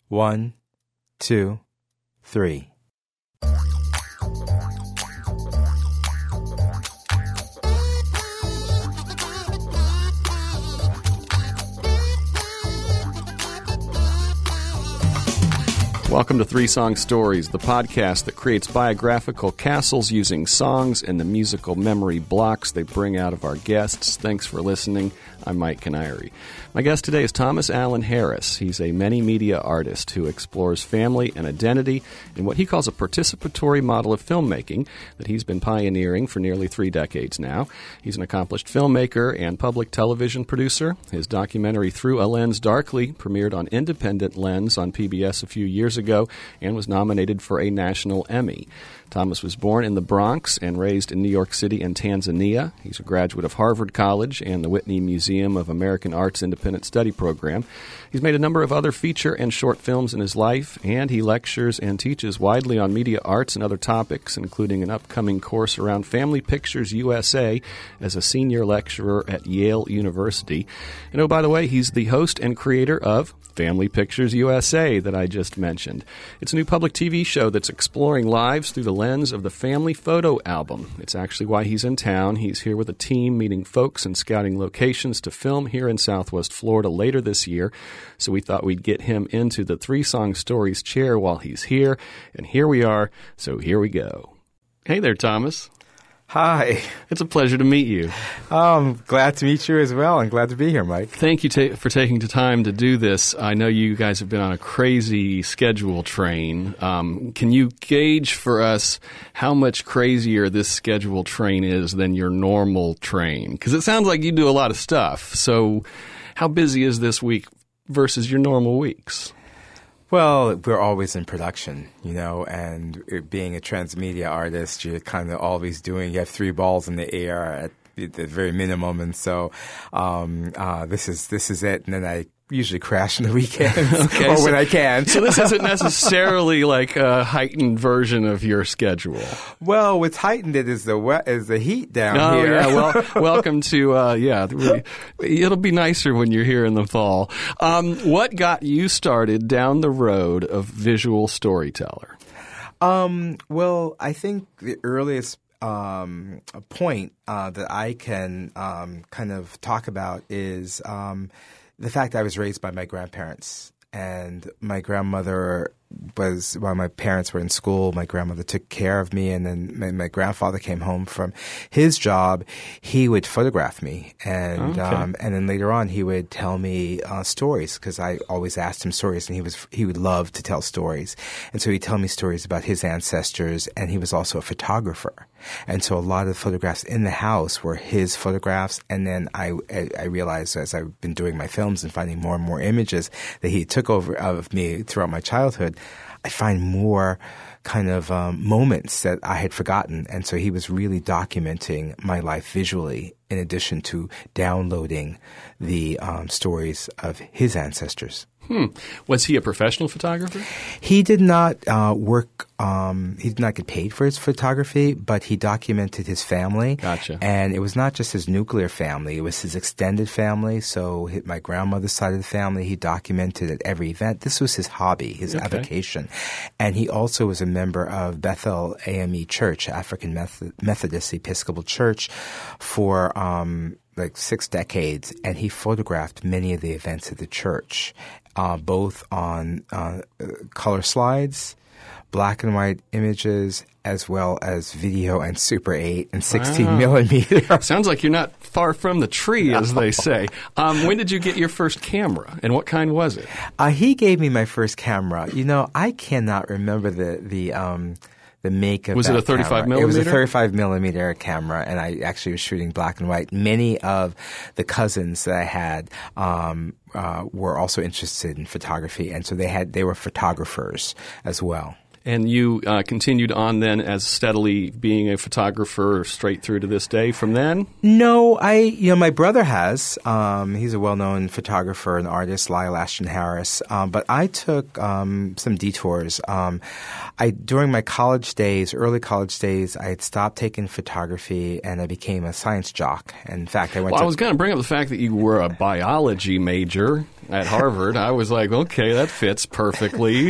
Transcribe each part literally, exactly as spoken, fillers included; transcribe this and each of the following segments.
One, two, three. Welcome to Three Song Stories, the podcast that creates biographical castles using songs and the musical memory blocks they bring out of our guests. Thanks for listening. I'm Mike Canary. My guest today is Thomas Allen Harris. He's a many-media artist who explores family and identity in what he calls a participatory model of filmmaking that he's been pioneering for nearly three decades now. He's an accomplished filmmaker and public television producer. His documentary Through a Lens Darkly premiered on Independent Lens on P B S a few years ago and was nominated for a national Emmy. Thomas was born in the Bronx and raised in New York City and Tanzania. He's a graduate of Harvard College and the Whitney Museum of American Art's Independent Study Program. He's made a number of other feature and short films in his life, and he lectures and teaches widely on media arts and other topics, including an upcoming course around Family Pictures U S A as a senior lecturer at Yale University. And oh, by the way, he's the host and creator of Family Pictures U S A that I just mentioned. It's a new public T V show that's exploring lives through the lens of the family photo album. It's actually why he's in town. He's here with a team meeting folks and scouting locations to film here in Southwest Florida later this year. So we thought we'd get him into the Three Song Stories chair while he's here. And here we are. So here we go. Hey there, Thomas. Hi. It's a pleasure to meet you. Um, glad to meet you as well, and glad to be here, Mike. Thank you ta- for taking the time to do this. I know you guys have been on a crazy schedule train. Um, can you gauge for us how much crazier this schedule train is than your normal train? Because it sounds like you do a lot of stuff. So how busy is this week versus your normal weeks? Well, we're always in production, you know, and it, being a transmedia artist, you're kind of always doing, you have three balls in the air at the very minimum. And so um, uh, this is this is it. And then I usually crash on the weekends okay, or so, when I can. So this isn't necessarily like a heightened version of your schedule. Well, what's heightened it is the wet, is the heat down oh, here. yeah. Well, welcome to, uh, yeah, it'll be nicer when you're here in the fall. Um, what got you started down the road of visual storyteller? Um, well, I think the earliest um, point uh, that I can um, kind of talk about is um, the fact I was raised by my grandparents, and my grandmother was, while my parents were in school, my grandmother took care of me, and then my, my grandfather came home from his job. He would photograph me, and okay. um, and then later on he would tell me uh, stories, because I always asked him stories, and he was he would love to tell stories, and so he'd tell me stories about his ancestors, and he was also a photographer, and so a lot of photographs in the house were his photographs, and then I I, I realized as I've been doing my films and finding more and more images that he took over of me throughout my childhood, I find more kind of um, moments that I had forgotten. And so he was really documenting my life visually in addition to downloading the um, stories of his ancestors. Hmm. Was he a professional photographer? He did not uh, work, um, he did not get paid for his photography, but he documented his family. Gotcha. And it was not just his nuclear family, it was his extended family. So his, my grandmother's side of the family, he documented at every event. This was his hobby, his okay. avocation. And he also was a member of Bethel A M E Church, African Methodist Episcopal Church, for um, like six decades. And he photographed many of the events at the church. Uh, both on uh, color slides, black and white images, as well as video and Super eight and sixteen wow. millimeter. Sounds like you're not far from the tree, as they say. Um, when did you get your first camera, and what kind was it? Uh, he gave me my first camera. You know, I cannot remember the the um, the make of was that it a thirty-five camera. millimeter? It was a thirty-five millimeter camera, and I actually was shooting black and white. Many of the cousins that I had um, uh, were also interested in photography, and so they had they were photographers as well. And you uh, continued on then as steadily being a photographer straight through to this day from then? No, I, you know, my brother has. Um, he's a well-known photographer and artist, Lyle Ashton Harris. Um, but I took um, some detours. Um, I during my college days, early college days, I had stopped taking photography and I became a science jock. In fact, I went well, to... I was going to bring up the fact that you were a biology major. at Harvard. I was like, okay, that fits perfectly.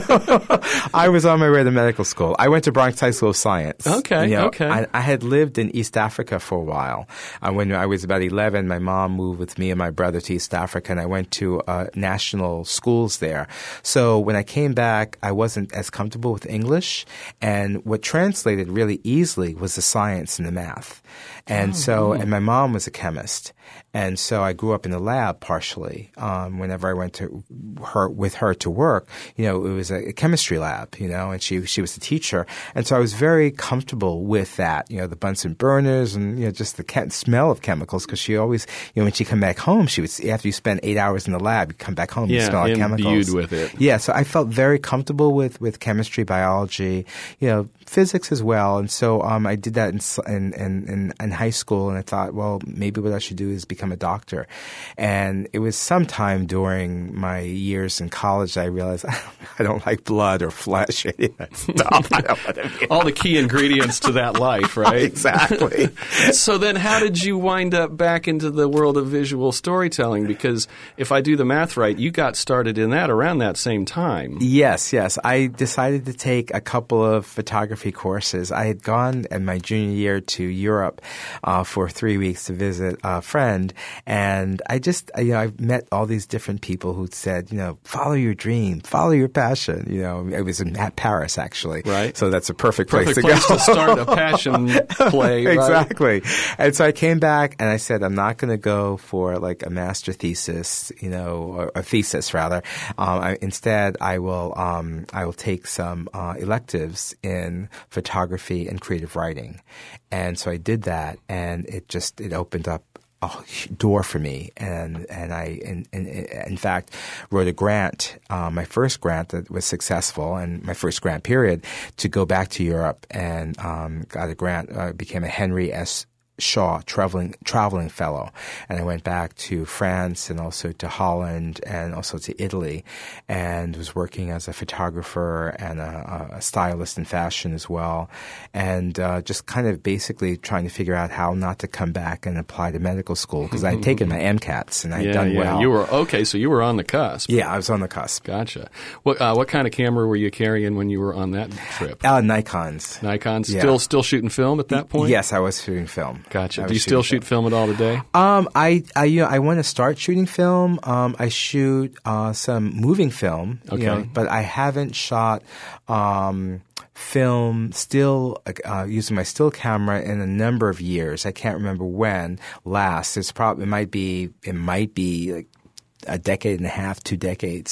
I was on my way to medical school. I went to Bronx High School of Science. Okay, you know, okay. I, I had lived in East Africa for a while. Uh, when I was about eleven, my mom moved with me and my brother to East Africa, and I went to uh, national schools there. So when I came back, I wasn't as comfortable with English, and what translated really easily was the science and the math. And oh, so, and my mom was a chemist. And so I grew up in the lab partially. Um, whenever I went to her with her to work, you know, it was a, a chemistry lab, you know, and she she was the teacher. And so I was very comfortable with that, you know, the Bunsen burners and, you know, just the chem- smell of chemicals, because she always, you know, when she come back home, she would, after you spend eight hours in the lab, you come back home, yeah, you smell like chemicals. imbued with it. Yeah, so I felt very comfortable with, with chemistry, biology, you know, physics as well. And so um, I did that in, in, in, in high school, and I thought, well, maybe what I should do is become a doctor. And it was sometime during my years in college I realized I don't like blood or flesh or any of that stuff. I don't want to be all the key ingredients to that life, right? Exactly. So then how did you wind up back into the world of visual storytelling? Because if I do the math right, you got started in that around that same time. Yes, yes. I decided to take a couple of photography courses. I had gone in my junior year to Europe uh, for three weeks to visit a friend. And I just, you know, I met all these different people who said, you know, follow your dream, follow your passion. You know, it was in at Paris, actually. Right. So that's a perfect place perfect to place go. to start a passion play, right? Exactly. And so I came back and I said, I'm not going to go for like a master thesis, you know, or a thesis rather. Um, I, instead, I will, um, I will take some uh, electives in photography and creative writing. And so I did that, and it just, it opened up a door for me, and and I in, in, in fact wrote a grant, uh, my first grant that was successful, and my first grant period, to go back to Europe, and um, got a grant, uh, became a Henry S. Shaw traveling traveling fellow, and I went back to France and also to Holland and also to Italy, and was working as a photographer and a, a stylist in fashion as well, and uh, just kind of basically trying to figure out how not to come back and apply to medical school, because I had taken my MCATs and I had yeah, done yeah. well. You were okay, so you were on the cusp. Yeah, I was on the cusp. Gotcha. What uh, what kind of camera were you carrying when you were on that trip? Uh, Nikons. Nikons. Yeah. Still still shooting film at that point? Yes, I was shooting film. Gotcha. Do you still shoot film at all today? Um, I, I, you know, I want to start shooting film. Um, I shoot uh, some moving film, okay. you know, but I haven't shot um, film still uh, using my still camera in a number of years. I can't remember when last. It's probably it might be it might be like a decade and a half, two decades.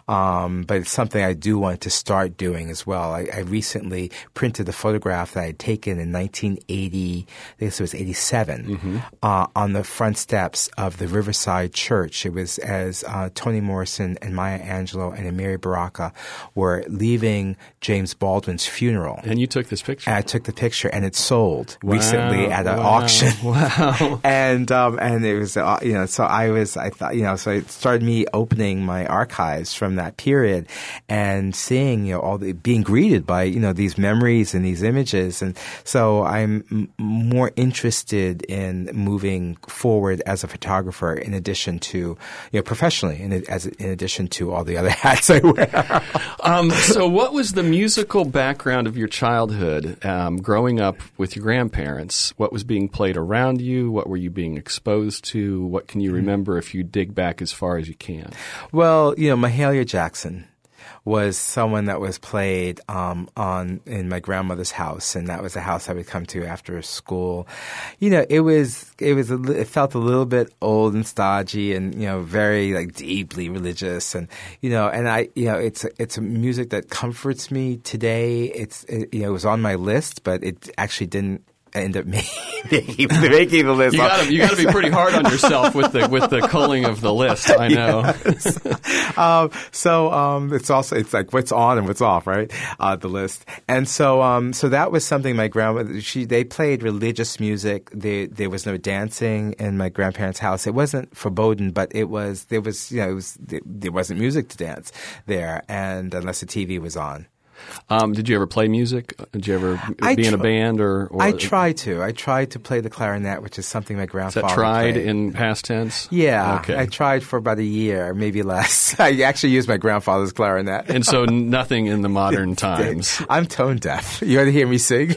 Um, but it's something I do want to start doing as well. I, I recently printed a photograph that I had taken in nineteen eighty, I guess it was eighty-seven, mm-hmm. uh, on the front steps of the Riverside Church. It was as uh, Toni Morrison and Maya Angelou and Amiri Baraka were leaving James Baldwin's funeral. And you took this picture? And I took the picture, and it sold wow, recently at an wow, auction. Wow. and, um, and it was, uh, you know, so I was, I thought, you know, so it started me opening my archives from that period and seeing, you know, all the, being greeted by, you know, these memories and these images. And so I'm m- more interested in moving forward as a photographer in addition to, you know, professionally, in, as, in addition to all the other hats I wear. um, so what was the musical background of your childhood, um, growing up with your grandparents? What was being played around you? What were you being exposed to? What can you remember if you dig back as far as you can? Well, you know, Mahalia Jackson was someone that was played um, on in my grandmother's house, and that was a house I would come to after school. You know, it was it was a, it felt a little bit old and stodgy, and you know, very like deeply religious, and you know, and I you know, it's it's a music that comforts me today. It's it, you know, it was on my list, but it actually didn't end up making, making the list. You got you got to be pretty hard on yourself with the with the culling of the list. I know. Yes. um, so um, it's also it's like what's on and what's off, right? Uh, the list, and so um, so that was something my grandmother. She they played religious music. There there was no dancing in my grandparents' house. It wasn't forbidden, but it was there was you know it was there wasn't music to dance there, and unless the T V was on. Um, did you ever play music? Did you ever I be in a tr- band? or, or I tried to. I tried to play the clarinet, which is something my Is grandfather that tried played. in past tense? Yeah, Okay. I tried for about a year, maybe less. I actually used my grandfather's clarinet. And so nothing in the modern times. I'm tone deaf. You want to hear me sing?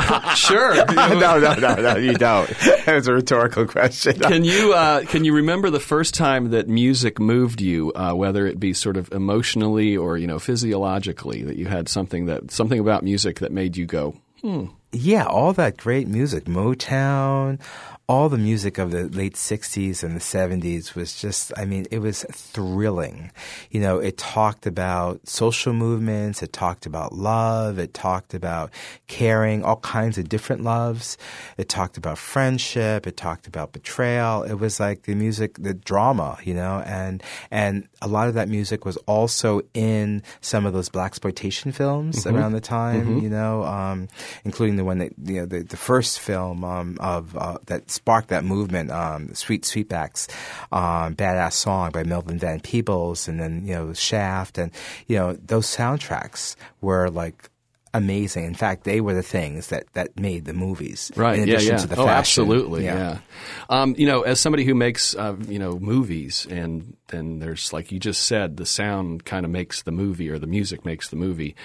Sure. no, no, no, no, you don't. That was a rhetorical question. Can you uh, can you remember the first time that music moved you, uh, whether it be sort of emotionally or you know physiologically, that you had something that something about music that made you go, hmm. Yeah, all that great music, Motown, all the music of the late sixties and the seventies was just, I mean, it was thrilling. You know, it talked about social movements, it talked about love, it talked about caring, all kinds of different loves. It talked about friendship, it talked about betrayal. It was like the music, the drama, you know, and and a lot of that music was also in some of those blaxploitation films mm-hmm. around the time, mm-hmm. you know, um, including the one that, you know, the, the first film um, of uh, that sparked that movement, um, Sweet Sweetbacks, um, Badass Song by Melvin Van Peebles, and then, you know, Shaft, and, you know, those soundtracks were like amazing. In fact, they were the things that, that made the movies. Right. In yeah. addition Yeah. to the oh, fashion. absolutely. Yeah. Yeah. Um, you know, as somebody who makes uh, you know movies, and then there's like you just said, the sound kind of makes the movie, or the music makes the movie.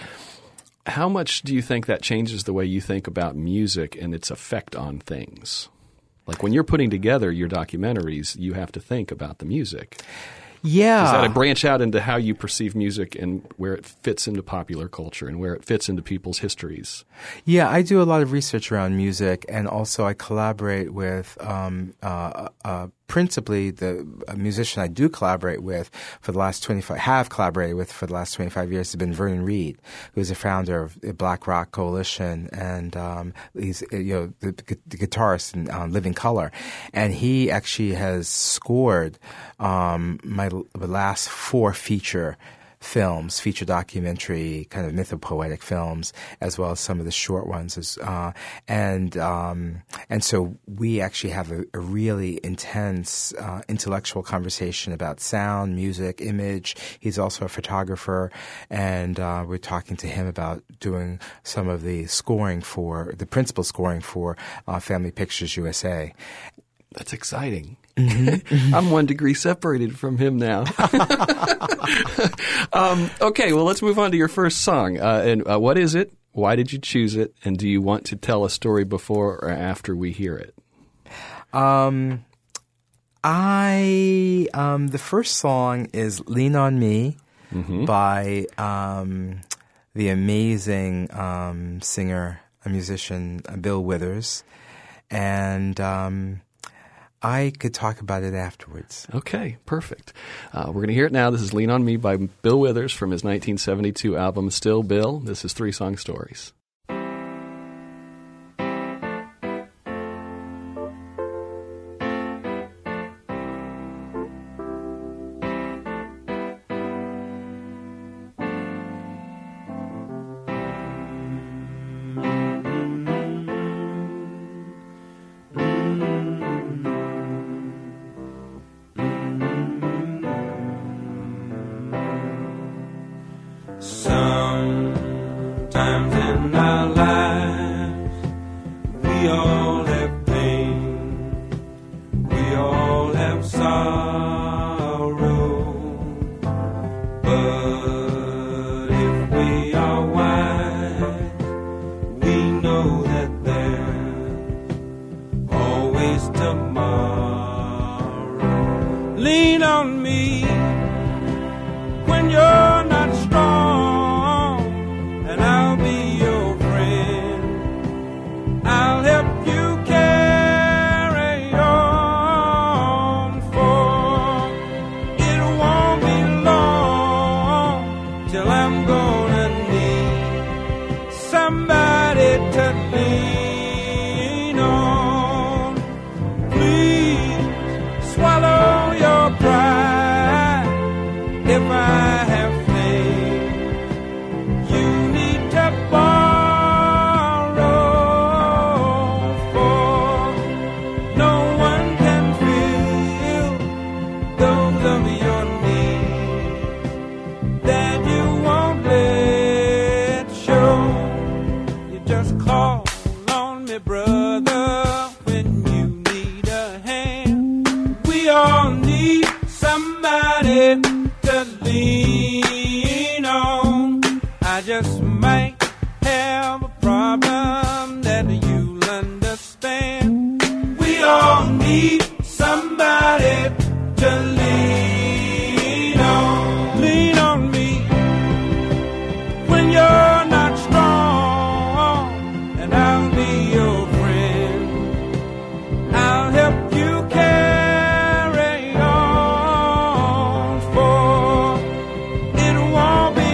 How much do you think that changes the way you think about music and its effect on things? Like when you're putting together your documentaries, you have to think about the music. Yeah. Does that branch out into how you perceive music and where it fits into popular culture and where it fits into people's histories? Yeah, I do a lot of research around music, and also I collaborate with um, uh, uh, principally the a musician I do collaborate with for the last twenty-five, have collaborated with for the last twenty-five years has been Vernon Reid, who is the founder of the Black Rock Coalition, and um, he's you know the, the guitarist in um, Living Colour, and he actually has scored um, my the last four feature films, feature documentary, kind of mythopoetic films, as well as some of the short ones. As, uh, and um, and so we actually have a, a really intense uh, intellectual conversation about sound, music, image. He's also a photographer, and uh, we're talking to him about doing some of the scoring for, the principal scoring for uh, Family Pictures U S A. That's exciting. Mm-hmm. I'm one degree separated from him now. um, okay, well, let's move on to your first song. Uh, and uh, what is it? Why did you choose it? And do you want to tell a story before or after we hear it? Um, I um, the first song is "Lean on Me" mm-hmm. by um, the amazing um, singer, a musician, uh, Bill Withers, and um, I could talk about it afterwards. Okay, perfect. Uh, we're going to hear it now. This is "Lean on Me" by Bill Withers from his nineteen seventy-two album Still Bill. This is Three Song Stories. Sometimes in our lives we all have pain, we all have sorrow, but if we are wise, we know that there's always tomorrow. Lean on me when you're not strong, and I'll be your friend. I'll help you carry on, for it won't be long till I'm gonna need somebody to lean on. Please swallow your pride if I have faith. You need to borrow, for no one can fill those of your needs that you won't let I just might have a problem that you'll understand. We all need somebody to lean on. Lean on me when you're not strong, and I'll be your friend. I'll help you carry on, for it won't be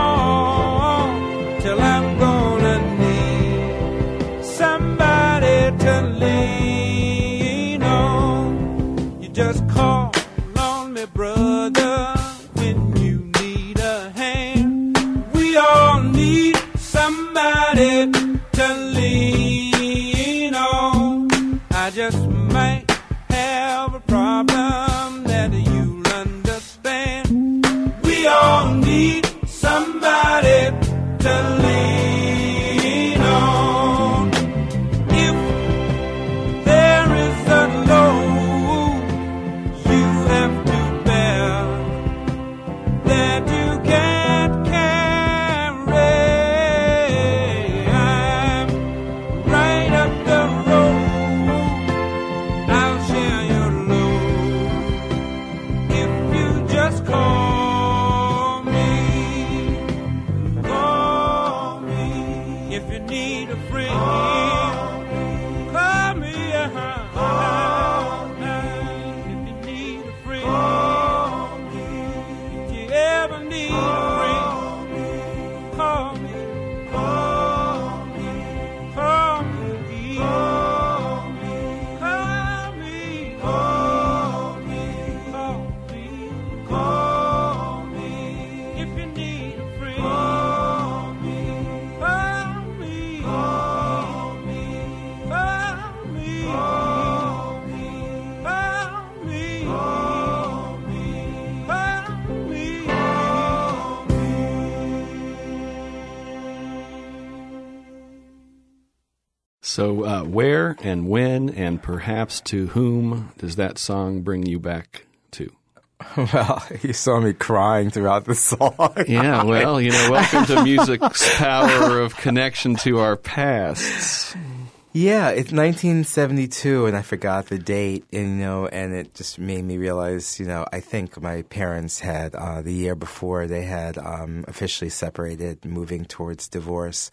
long till I'm gonna need somebody to lean on. You just call on me, brother, when you need a hand. We all need somebody to lean on. I just might have a problem that you'll understand. We all need somebody to lean on. If there is a load you have to bear that you can't carry, I'm right up the road. I'll share your load if you just call me. Call me if you need a friend. Call me, uh-huh. If you need a friend. If you ever need a friend, call me. Call me. Call me. Call me. Call me. Call me. Call me. If you need a friend, call me. Call me. Call me. Call me. Call me. Call me. Call me. Call me. So, uh, where and when and perhaps to whom does that song bring you back to? Well, you saw me crying throughout the song. Yeah, well, you know, welcome to music's power of connection to our pasts. Yeah, it's nineteen seventy-two, and I forgot the date, and, you know, and it just made me realize, you know, I think my parents had, uh, the year before, they had um, officially separated, moving towards divorce.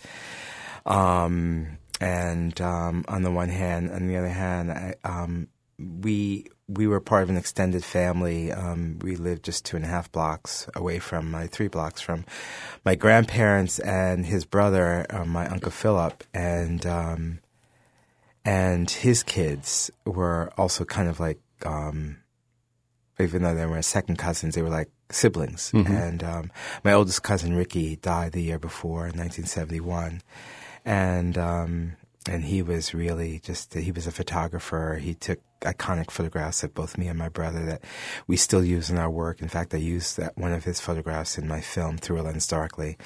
Um, and um, on the one hand, on the other hand, I, um, we we were part of an extended family. Um, we lived just two and a half blocks away from my three blocks from my grandparents and his brother, uh, my Uncle Philip, and um, and his kids were also kind of like, um, even though they were second cousins, they were like siblings. Mm-hmm. And um, my oldest cousin Ricky died the year before, in nineteen seventy-one, and um, and he was really just he was a photographer. He took iconic photographs of both me and my brother that we still use in our work. In fact, I used that one of his photographs in my film Through a Lens Darkly.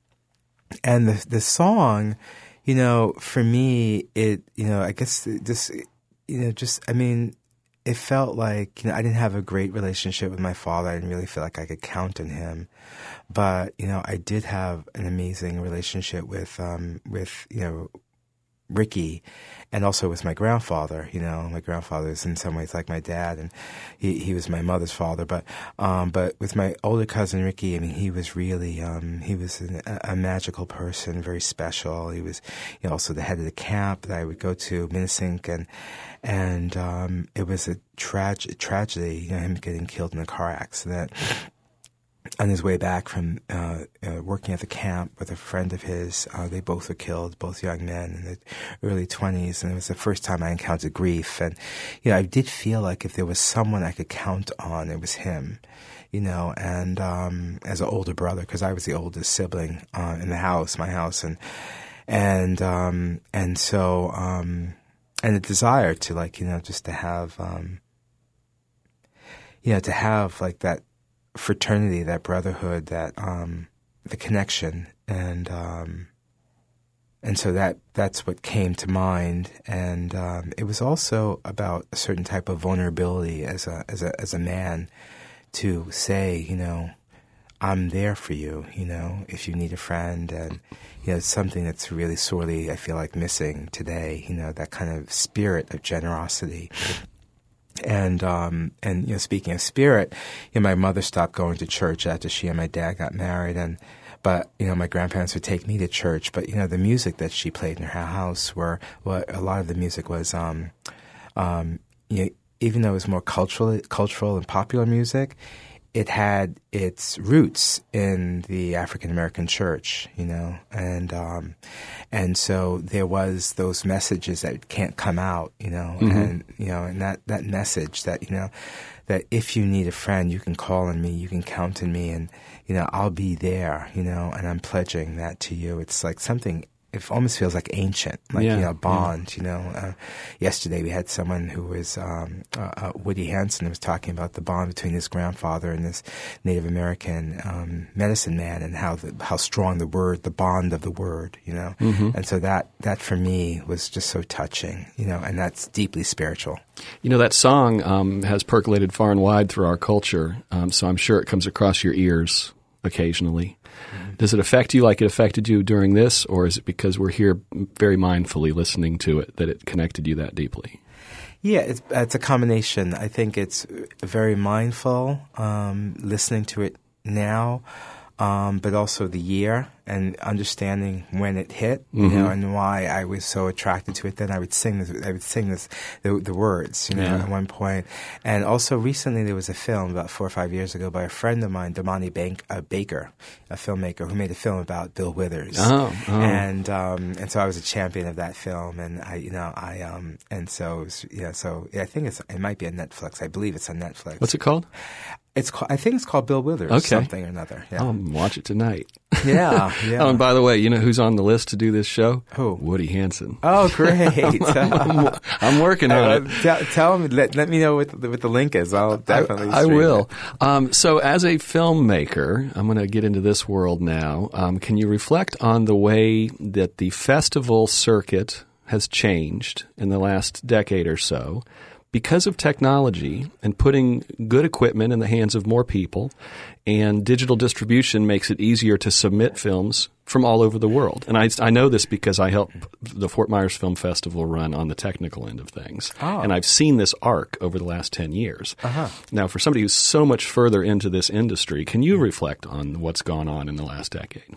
And the the song, you know, for me, it, you know, I guess this, you know, just, I mean, it felt like, you know, I didn't have a great relationship with my father. I didn't really feel like I could count on him. But, you know, I did have an amazing relationship with, um, with, you know, Ricky, and also with my grandfather. You know, my grandfather is in some ways like my dad, and he he was my mother's father. But um, but with my older cousin Ricky, I mean, he was really um, he was an, a magical person, very special. He was, you know, also the head of the camp that I would go to, Minisink, and and um, it was a trag- tragedy, you know, him getting killed in a car accident on his way back from uh, uh, working at the camp with a friend of his. Uh, they both were killed, both young men in their early twenties, and it was the first time I encountered grief. And, you know, I did feel like if there was someone I could count on, it was him, you know, and um, as an older brother, because I was the oldest sibling uh, in the house, my house, and and um, and so, um, and a desire to, like, you know, just to have, um, you know, to have, like, that fraternity, that brotherhood, that um, the connection, and um, and so that that's what came to mind. And um, it was also about a certain type of vulnerability as a as a as a man to say, you know, I'm there for you, you know, if you need a friend. And, you know, it's something that's really sorely, I feel like, missing today, you know, that kind of spirit of generosity. And, um, and, you know, speaking of spirit, you know, my mother stopped going to church after she and my dad got married. And, but, you know, my grandparents would take me to church. But, you know, the music that she played in her house were, well, a lot of the music was, um, um, you know, even though it was more cultural, cultural and popular music, it had its roots in the African American church, you know, and um, and so there was those messages that can't come out, you know, mm-hmm. and you know, and that, that message that you know, that if you need a friend, you can call on me, you can count on me, and you know, I'll be there, you know, and I'm pledging that to you. It's like something. It almost feels like ancient, like, yeah, you know, bond, yeah. you know. Uh, yesterday we had someone who was, um, uh, uh, Woody Hanson was talking about the bond between his grandfather and this Native American um, medicine man, and how the, how strong the word, the bond of the word, you know. Mm-hmm. And so that, that for me was just so touching, you know, and that's deeply spiritual. You know, that song um, has percolated far and wide through our culture, um, so I'm sure it comes across your ears occasionally. Does it affect you like it affected you during this, or is it because we're here very mindfully listening to it that it connected you that deeply? Yeah, it's, it's a combination. I think it's very mindful, um, listening to it now, um, but also the year and understanding when it hit, you mm-hmm. know, and why I was so attracted to it. Then I would sing this, I would sing this, the, the words, you know, yeah. at one point. And also recently there was a film about four or five years ago by a friend of mine, Damani Bank, uh, Baker, a filmmaker who made a film about Bill Withers. Oh, oh. And, um, and so I was a champion of that film. And I, you know, I, um, and so, it was, yeah, so yeah, I think it's, it might be on Netflix. I believe it's on Netflix. What's it called? It's called, I think it's called Bill Withers, okay. something or another. Yeah. I'll watch it tonight. Yeah, yeah. Oh, and by the way, you know who's on the list to do this show? Who? Woody Hanson. Oh, great. I'm, I'm, I'm working on uh, it. Tell, tell me, let, let me know what the, what the link is. I'll definitely I, I will. Um, so as a filmmaker, I'm going to get into this world now. Um, can you reflect on the way that the festival circuit has changed in the last decade or so because of technology and putting good equipment in the hands of more people, and digital distribution makes it easier to submit films from all over the world. And I, I know this because I help the Fort Myers Film Festival run on the technical end of things. Oh. And I've seen this arc over the last ten years. Uh-huh. Now, for somebody who's so much further into this industry, can you reflect on what's gone on in the last decade?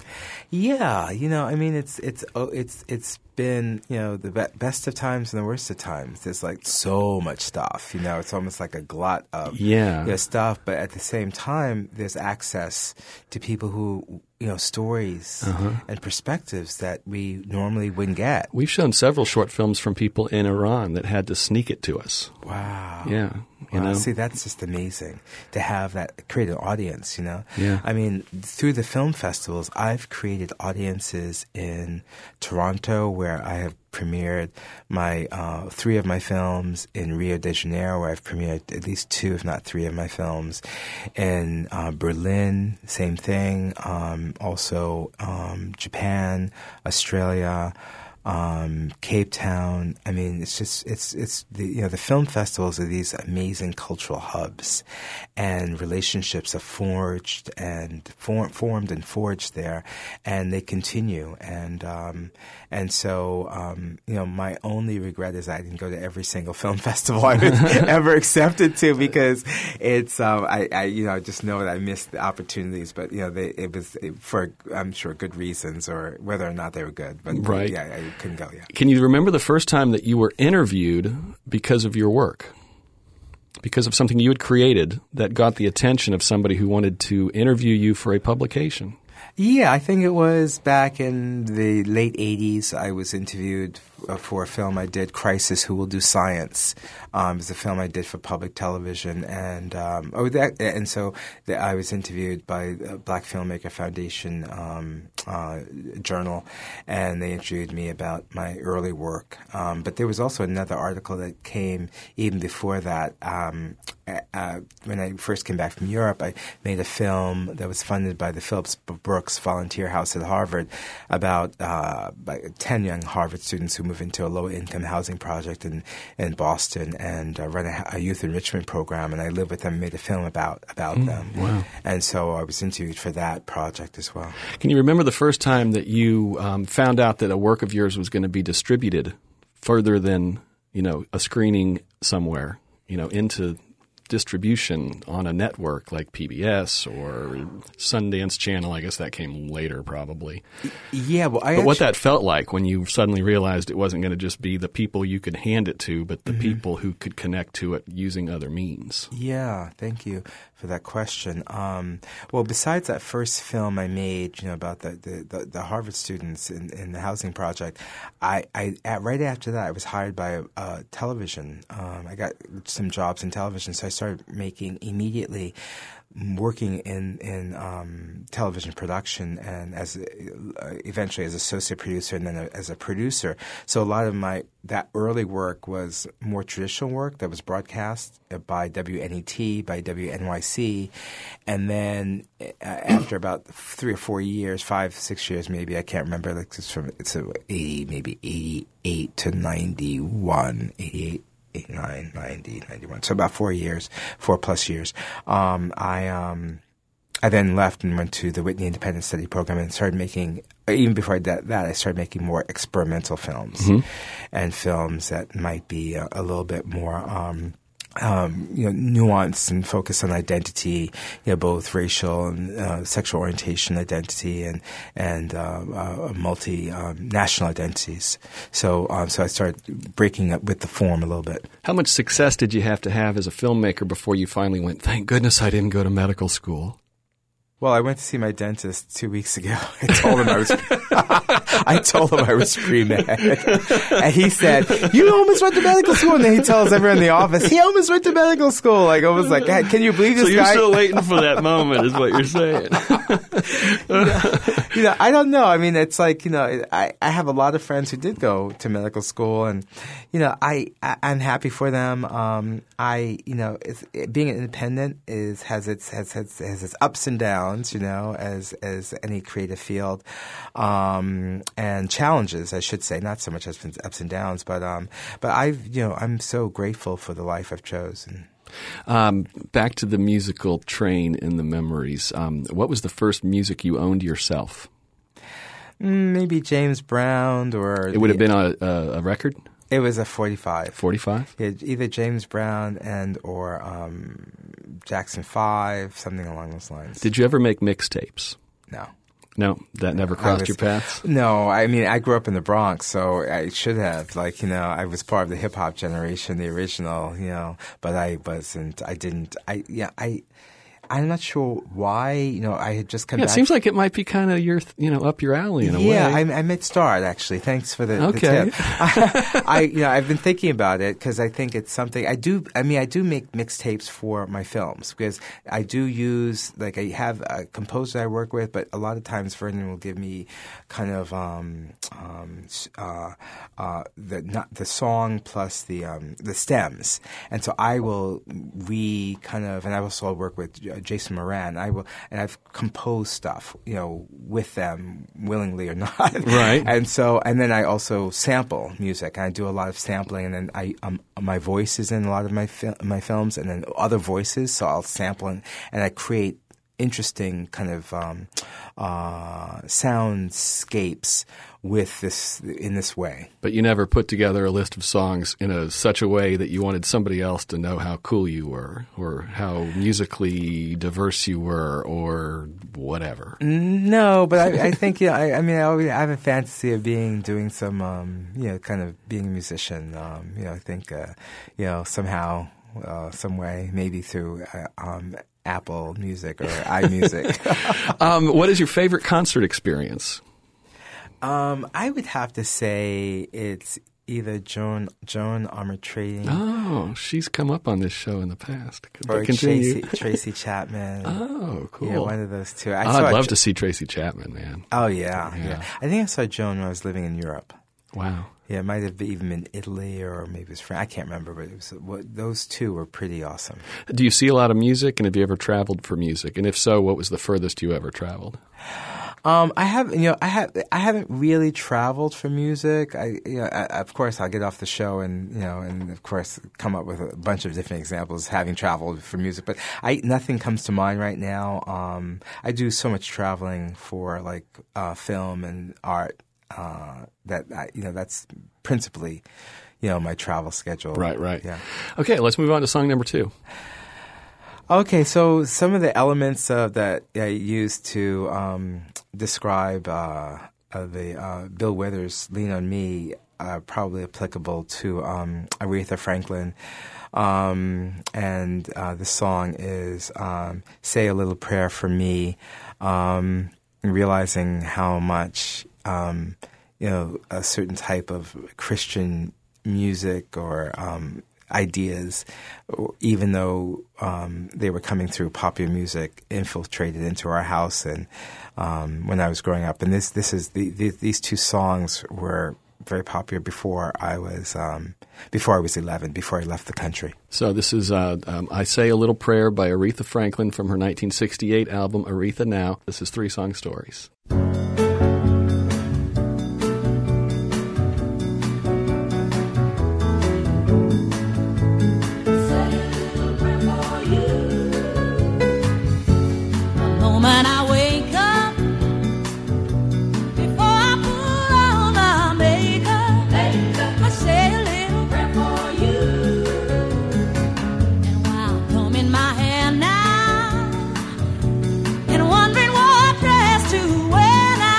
Yeah, you know, I mean, it's it's oh, it's it's been, you know, the be- best of times and the worst of times. There's like so much stuff, you know, it's almost like a glut of yeah. you know, stuff. But at the same time, there's access to people who, you know, stories uh-huh. and perspectives that we normally wouldn't get. We've shown several short films from people in Iran that had to sneak it to us. Wow. Yeah. You wow. know? See, that's just amazing to have that, create an audience, you know? Yeah. I mean, through the film festivals, I've created audiences in Toronto where I have premiered my uh, three of my films, in Rio de Janeiro where I've premiered at least two, if not three of my films, in uh, Berlin, same thing, um, also um, Japan, Australia, um, Cape Town. I mean, it's just, it's, it's the, you know, the film festivals are these amazing cultural hubs, and relationships are forged and for, formed and forged there, and they continue. And, um, and so, um, you know, my only regret is I didn't go to every single film festival I was ever accepted to, because it's, um, I, I, you know, I just know that I missed the opportunities, but, you know, they, it was for, I'm sure, good reasons, or whether or not they were good. But right. yeah, I couldn't go, yeah. Can you remember the first time that you were interviewed because of your work? Because of something you had created that got the attention of somebody who wanted to interview you for a publication? Yeah, I think it was back in the late eighties. I was interviewed for a film I did, Crisis, Who Will Do Science. Um, it's a film I did for public television, and um, oh, that, and so the, I was interviewed by the Black Filmmaker Foundation um, uh, journal, and they interviewed me about my early work. Um, but there was also another article that came even before that. Um, uh, when I first came back from Europe, I made a film that was funded by the Phillips Brooks Volunteer House at Harvard about uh, by ten young Harvard students who move into a low-income housing project in, in Boston and uh, run a, a youth enrichment program. And I lived with them and made a film about, about Mm, them. wow. And so I was interviewed for that project as well. Can you remember the first time that you um, found out that a work of yours was going to be distributed further than, you know, a screening somewhere, you know, into distribution on a network like P B S or Sundance Channel? I guess that came later probably. Yeah, well, I But what actually- that felt like when you suddenly realized it wasn't going to just be the people you could hand it to, but the people who could connect to it using other means. Yeah, thank you for that question. Um, well, besides that first film I made, you know, about the, the, the, the Harvard students in, in the housing project, I, I at, right after that I was hired by uh, television. Um, I got some jobs in television, so I started making immediately. Working in in um, television production and as uh, eventually as associate producer and then a, as a producer. So a lot of my that early work was more traditional work that was broadcast by W N E T, by W N Y C, and then uh, after about three or four years, five six years maybe, I can't remember. Like it's from it's a eighty maybe eighty eight to ninety one, eighty eight. eighty-nine, ninety, ninety-one. So about four years, four plus years. Um, I um, I then left and went to the Whitney Independent Study Program and started making, even before I did that, I started making more experimental films Mm-hmm. and films that might be a, a little bit more um, Um, you know, nuanced and focused on identity, you know, both racial and uh, sexual orientation identity and and uh, uh, multi um, national identities. So, um, so I started breaking up with the form a little bit. How much success did you have to have as a filmmaker before you finally went, thank goodness I didn't go to medical school? Well, I went to see my dentist two weeks ago. I told him I was. I told him I was pre-med, and he said, "You almost went to medical school." And then he tells everyone in the office, "He almost went to medical school." Like I was like, hey, "Can you believe this So you're guy?" still waiting for that moment, is what you're saying. you, know, you know, I don't know. I mean, it's like, you know, I, I have a lot of friends who did go to medical school, and you know, I, I I'm happy for them. Um, I, you know, it's, it, being an independent is has its has, has has its ups and downs, you know, as as any creative field, um, and challenges, I should say, not so much as ups and downs, but um, but I've, you know, I'm so grateful for the life I've chosen. Um, back to the musical train in the memories. Um, what was the first music you owned yourself? Maybe James Brown, or It would have the- been a, a, a record? It was a forty-five. forty-five? Yeah, either James Brown and or um, Jackson Five, something along those lines. Did you ever make mixtapes? No. No, that never I crossed was- your paths? No, I mean, I grew up in the Bronx, so I should have. Like, you know, I was part of the hip hop generation, the original, you know, but I wasn't. I didn't. I yeah. I. I'm not sure why. You know, I had just come Yeah, it back. seems like it might be kind of your, you know, up your alley in a yeah, way. I, I made start actually. Thanks for the, Okay. the tip. I, I, you know, I've been thinking about it because I think it's something I do. I mean, I do make mixtapes for my films because I do use like I have a composer I work with, but a lot of times Vernon will give me kind of um, um, uh, uh, the not the song plus the um, the stems, and so I will re kind of, and I also work with Jason Moran. I will, and I've composed stuff, you know, with them, willingly or not. Right. And so, and then I also sample music, and I do a lot of sampling, and then I, um, my voice is in a lot of my fil- my films, and then other voices. So I'll sample and, and I create interesting kind of um, uh, soundscapes with this in this way. But you never put together a list of songs in a such a way that you wanted somebody else to know how cool you were or how musically diverse you were or whatever. No, but I, I think, you know, I, I mean, I, always, I have a fantasy of being, doing some, um, you know, kind of being a musician. Um, you know, I think, uh, you know, somehow, uh, some way, maybe through uh, um, Apple Music or iMusic. um, what is your favorite concert experience? um, I would have to say it's either Joan Joan Armatrading Oh, she's come up on this show in the past. or But continue. Tracy, Tracy Chapman. Oh, cool. Yeah, one of those two. I Oh, saw I'd love Jo- to see Tracy Chapman, man. Oh yeah, Yeah. yeah, I think I saw Joan when I was living in Europe. Wow. Yeah, it might have even been Italy or maybe it was France. I can't remember, but it was, what, those two were pretty awesome. Do you see a lot of music, and have you ever traveled for music? And if so, what was the furthest you ever traveled? Um, I have, you know, I have, I haven't really traveled for music. I, you know, I, of course, I'll get off the show and, you know, and of course, come up with a bunch of different examples having traveled for music. But I, nothing comes to mind right now. Um, I do so much traveling for like uh, film and art uh, that I, you know, that's principally, you know, my travel schedule. Right, right. Yeah. Okay, let's move on to song number two. Okay, so some of the elements uh, that I used to um, describe uh, uh, the uh, Bill Withers' "Lean on Me" are probably applicable to um, Aretha Franklin. Um, and uh, the song is um, "Say a Little Prayer for Me," um, realizing how much um, you know a certain type of Christian music or um, ideas, even though um, they were coming through popular music, infiltrated into our house. And um, when I was growing up, and this this is the, the, these two songs were very popular before I was um, before I was eleven, before I left the country. So this is uh, um, "I Say a Little Prayer" by Aretha Franklin from her nineteen sixty-eight album Aretha Now. This is Three Song Stories. When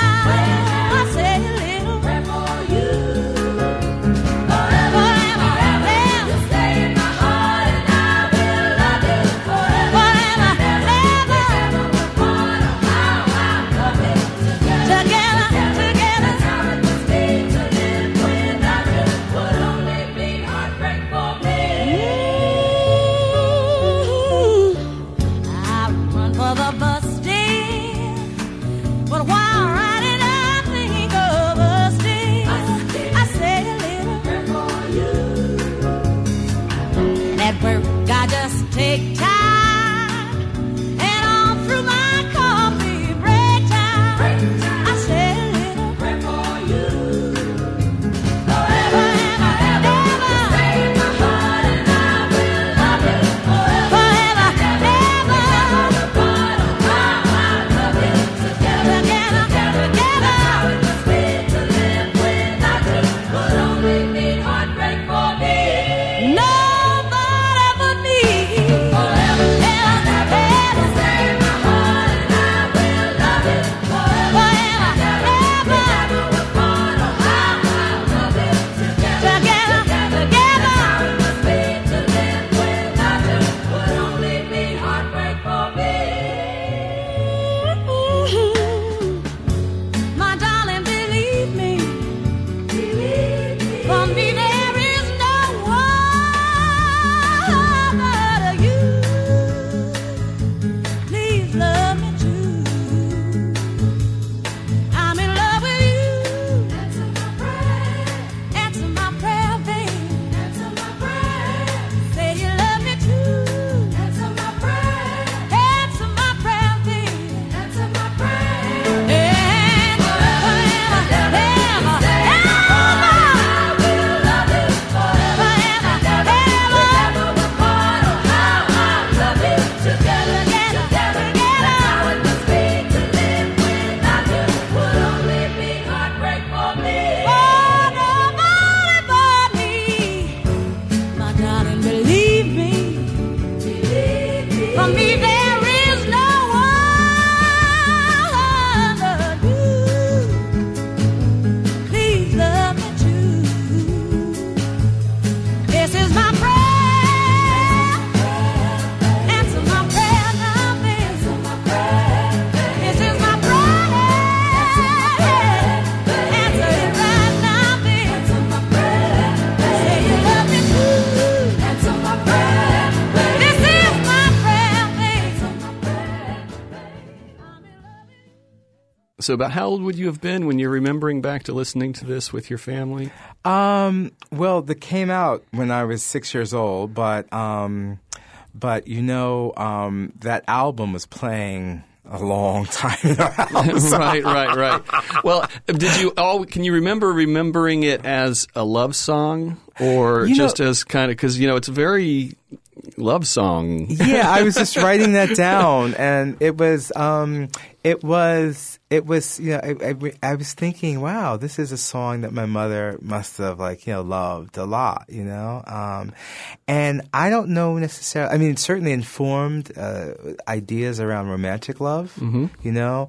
So about how old would you have been when you're remembering back to listening to this with your family? Um, well, it came out when I was six years old, but um, but you know, um, that album was playing a long time in our house. Right, right, right. Well, did you all? Can you remember remembering it as a love song, or You just know- as kind of because you know it's a very love song? Yeah, I was just writing that down, and it was, um, it was, it was, you know, I, I, I was thinking, wow, this is a song that my mother must have, like, you know, loved a lot, you know, um, and I don't know necessarily. I mean, it certainly informed uh, ideas around romantic love, Mm-hmm. you know,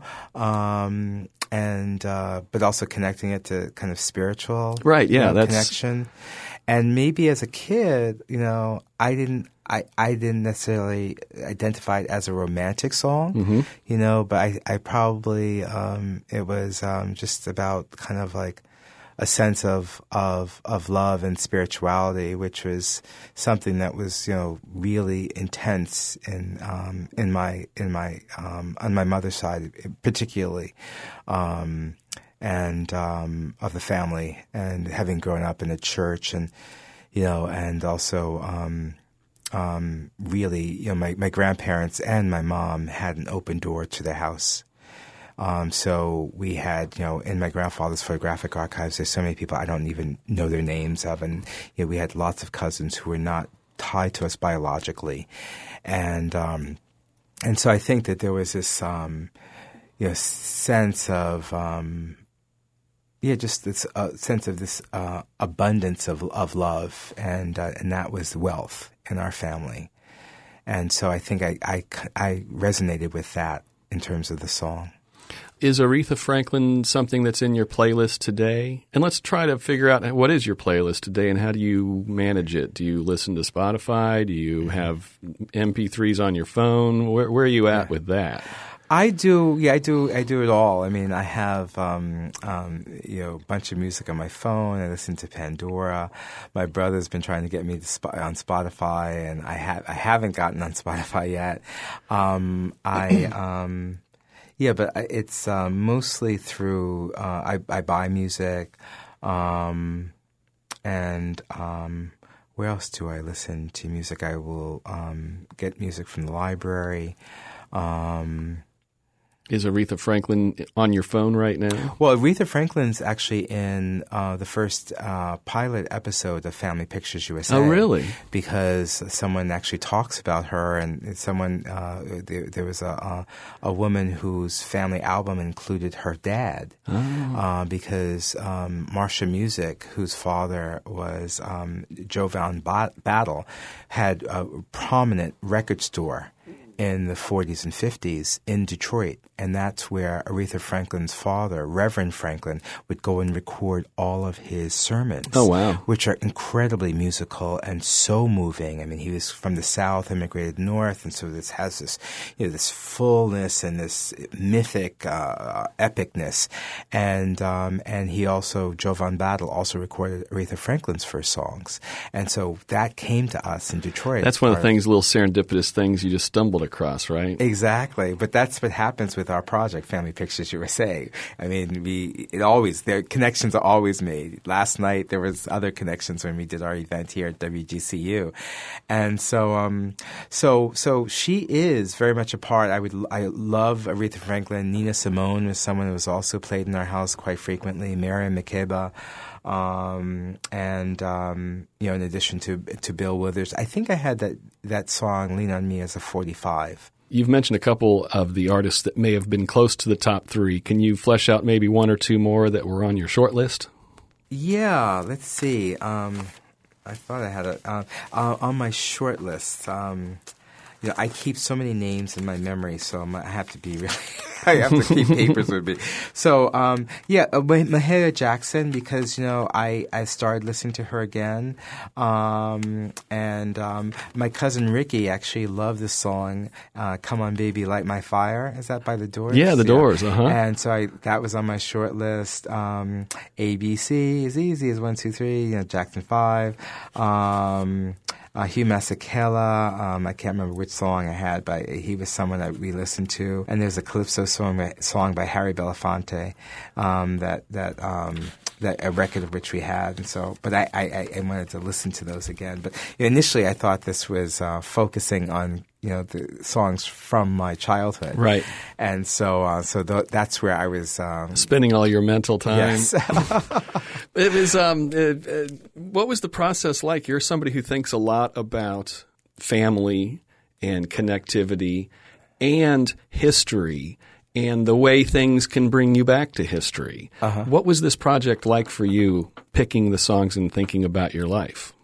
um, and uh, but also connecting it to kind of spiritual, Right, yeah, you know, that's- connection. And maybe as a kid, you know, I didn't, I, I didn't necessarily identify it as a romantic song, Mm-hmm. you know, but I, I probably, um, it was um, just about kind of like a sense of, of, of love and spirituality, which was something that was, you know, really intense in, um, in my, in my, um, on my mother's side, particularly. Um, and um, of the family, and having grown up in a church, and you know, and also um, um, really, you know, my, my grandparents and my mom had an open door to their house. Um, so we had, you know, in my grandfather's photographic archives, there's so many people I don't even know their names of, and you know, we had lots of cousins who were not tied to us biologically, and um, and so I think that there was this, um, you know, sense of um, Yeah, just this uh, sense of this uh, abundance of of love, and uh, and that was wealth in our family, and so I think I, I, I resonated with that in terms of the song. Is Aretha Franklin something that's in your playlist today? And let's try to figure out what is your playlist today, and how do you manage it? Do you listen to Spotify? Do you have M P threes on your phone? Where, where are you at with that? I do, yeah, I do, I do it all. I mean, I have, um, um, you know, a bunch of music on my phone. I listen to Pandora. My brother's been trying to get me to sp- on Spotify, and I have, I haven't gotten on Spotify yet. Um, I, um, yeah, but I- it's um, mostly through. Uh, I, I buy music, um, and um, where else do I listen to music? I will um, get music from the library. Um, Is Aretha Franklin on your phone right now? Well, Aretha Franklin's actually in uh, the first uh, pilot episode of Family Pictures U S A. Oh, really? Because someone actually talks about her, and someone uh, there, there was a, a a woman whose family album included her dad, Oh. uh, because um, Marcia Music, whose father was um, Jovan ba- Battle, had a prominent record store in the forties and fifties in Detroit. And that's where Aretha Franklin's father, Reverend Franklin, would go and record all of his sermons. Oh, wow. Which are incredibly musical and so moving. I mean, he was from the South, immigrated north, and so this has this, you know, this fullness and this mythic uh, epicness. And um, and he also, Jovan Battle, also recorded Aretha Franklin's first songs. And so that came to us in Detroit. That's one of the Part- things, little serendipitous things you just stumbled across, right? Exactly, but that's what happens with our project, Family Pictures U S A. I mean, we it always their connections are always made. Last night there was other connections when we did our event here at W G C U, and so um, so so she is very much a part. I would I love Aretha Franklin. Nina Simone was someone who was also played in our house quite frequently. Miriam Makeba. Um, and, um, you know, in addition to, to Bill Withers, I think I had that, that song, Lean on Me, as a forty-five. You've mentioned a couple of the artists that may have been close to the top three. Can you flesh out maybe one or two more that were on your short list? Yeah, let's see. Um, I thought I had it uh, uh, on my short list. Um, you know, I keep so many names in my memory, so I'm, I have to be really. I have to keep papers with me. So, um, yeah, uh, Mahalia Jackson, because, you know, I, I started listening to her again. Um, and um, my cousin Ricky actually loved this song, uh, Come On Baby, Light My Fire. Is that by The Doors? Yeah, The Doors, uh-huh. And so I, that was on my short list. Um, A B C, as easy as one, two, three, you know, Jackson five. Um, uh, Hugh Masekela. Um, I can't remember which song I had, but he was someone that we listened to. And there's a calypso song by, song by Harry Belafonte um, that that. Um, That a record of which we had, and so. But I, I, I wanted to listen to those again. But initially, I thought this was uh, focusing on you know the songs from my childhood, right? And so, uh, so th- that's where I was um, spending all your mental time. Yes. It was. Um, it, it, what was the process like? You're somebody who thinks a lot about family and connectivity and history. And the way things can bring you back to history. Uh-huh. What was this project like for you, picking the songs and thinking about your life?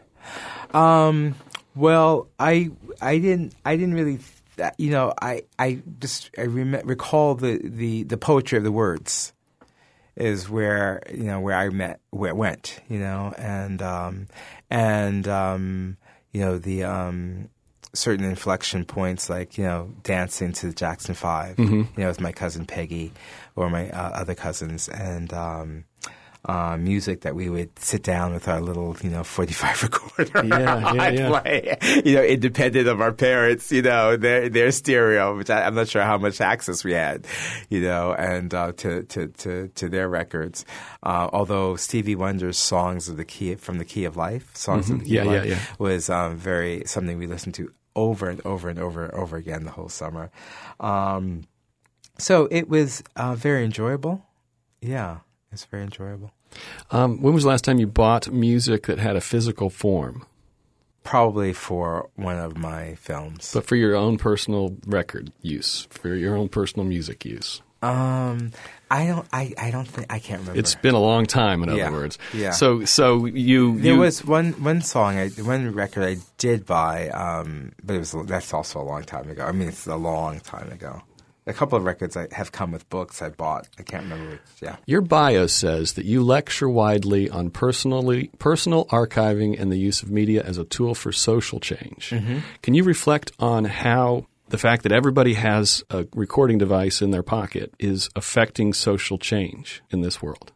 Um, well, I I didn't I didn't really you know I I just I rem- recall the, the, the poetry of the words is where you know where I met where it went you know and um, and um, you know the. Um, certain inflection points like, you know, dancing to the Jackson Five, mm-hmm. you know, with my cousin Peggy or my uh, other cousins, and um, uh, music that we would sit down with our little, you know, forty-five recorder yeah, yeah, yeah. play, you know, independent of our parents, you know, their their stereo, which I, I'm not sure how much access we had, you know, and uh, to, to, to, to their records. Uh, although Stevie Wonder's songs of the key from the Key of Life, songs mm-hmm. of the Key yeah, of Life, yeah, yeah. was um, very something we listened to over and over and over and over again the whole summer. Um, so it was uh, very enjoyable. Yeah, it's very enjoyable. Um, when was the last time you bought music that had a physical form? Probably for one of my films. But for your own personal record use, for your own personal music use? Um, I don't. I, I don't think. I can't remember. It's been a long time. In yeah. other words. Yeah. So so you. There you, was one one song, I, one record I did buy, um, but it was that's also a long time ago. I mean, it's a long time ago. A couple of records I have come with books I bought. I can't remember which. Yeah. Your bio says that you lecture widely on personally personal archiving and the use of media as a tool for social change. Mm-hmm. Can you reflect on how the fact that everybody has a recording device in their pocket is affecting social change in this world?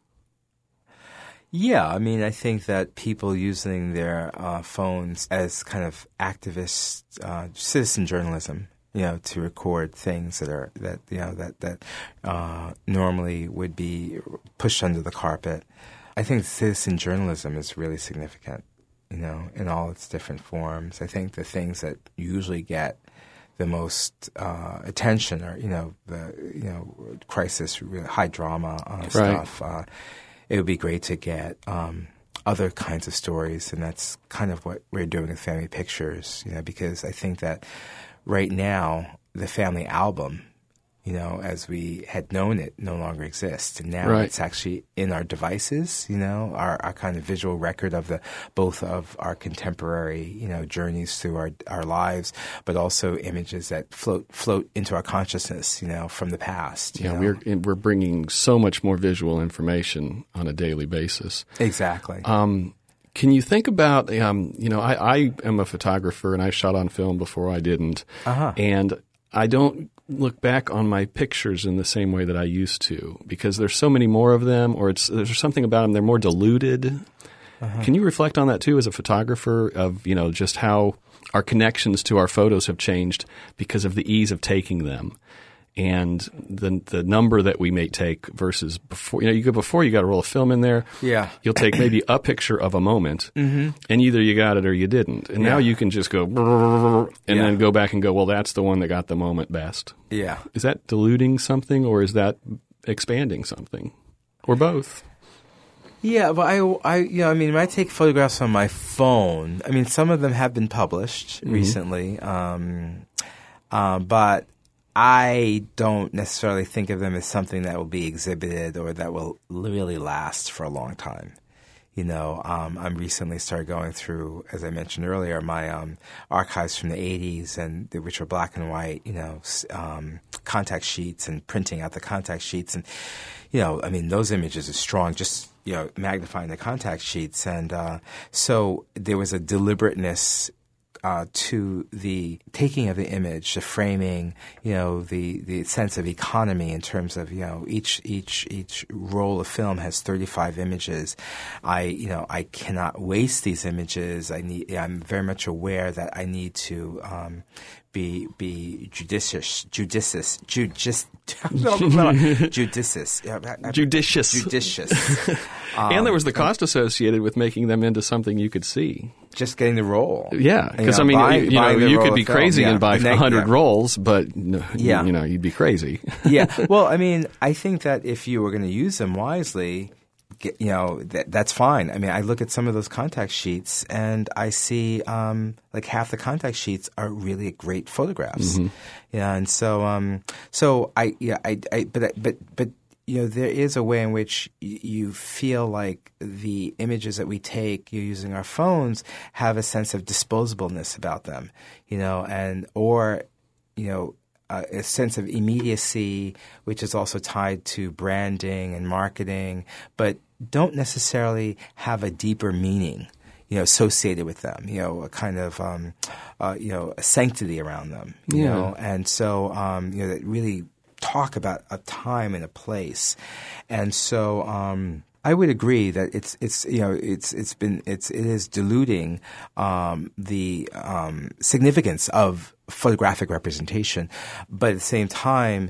Yeah, I mean, I think that people using their uh, phones as kind of activist uh, citizen journalism, you know, to record things that are that you know that that uh, normally would be pushed under the carpet. I think citizen journalism is really significant, you know, in all its different forms. I think the things that usually get the most uh, attention are, you know, the you know crisis, really high drama uh, right. stuff. Uh, it would be great to get um, other kinds of stories, and that's kind of what we're doing with Family Pictures, you know, because I think that right now the family album, you know, as we had known it, no longer exists, and now right. it's actually in our devices, you know, our, our kind of visual record of the both of our contemporary, you know, journeys through our our lives, but also images that float float into our consciousness, you know, from the past. Yeah, know? we're we're bringing so much more visual information on a daily basis. Exactly. Um, Can you think about, um, you know, I, I am a photographer and I shot on film before I didn't. Uh-huh. And I don't look back on my pictures in the same way that I used to because there's so many more of them, or it's there's something about them, they're more diluted. Uh-huh. Can you reflect on that too as a photographer of, you know, just how our connections to our photos have changed because of the ease of taking them? And the the number that we may take versus before, you know, you go before you got to roll a film in there. Yeah, you'll take maybe a picture of a moment, mm-hmm. and either you got it or you didn't. And yeah. now you can just go and yeah. then go back and go, well, that's the one that got the moment best. Yeah, is that diluting something or is that expanding something, or both? Yeah, but I, I, you know, I mean, when I take photographs on my phone, I mean, some of them have been published mm-hmm. recently, um, uh, but I don't necessarily think of them as something that will be exhibited or that will really last for a long time. You know, um, I'm recently started going through, as I mentioned earlier, my um, archives from the eighties, and which were black and white, you know, um, contact sheets and printing out the contact sheets. And, you know, I mean, those images are strong, just, you know, magnifying the contact sheets. And uh, so there was a deliberateness uh, to the taking of the image, the framing, you know, the, the sense of economy in terms of, you know, each each each roll of film has thirty-five images. I you know I cannot waste these images. I need. I'm very much aware that I need to. Um, Be be judicious, judicious, judice, judicious, judicious, judicious. Um, and there was the cost associated with making them into something you could see. Just getting the roll. Yeah, because you know, I mean, buying, you, you know, you could be crazy yeah. and buy a hundred yeah. rolls, but yeah. you know, you'd be crazy. Yeah. Well, I mean, I think that if you were going to use them wisely. Get, you know, that, that's fine. I mean, I look at some of those contact sheets and I see um, like half the contact sheets are really great photographs. Mm-hmm. Yeah, and so um, so I yeah I, I but but but you know there is a way in which y- you feel like the images that we take using our phones have a sense of disposableness about them. You know, and or you know. Uh, a sense of immediacy, which is also tied to branding and marketing, but don't necessarily have a deeper meaning, you know, associated with them. You know, a kind of, um, uh, you know, a sanctity around them. You yeah. know, and so um, you know, that really talk about a time and a place, and so. Um, I would agree that it's it's you know it's it's been it's it is diluting um, the um, significance of photographic representation, but at the same time,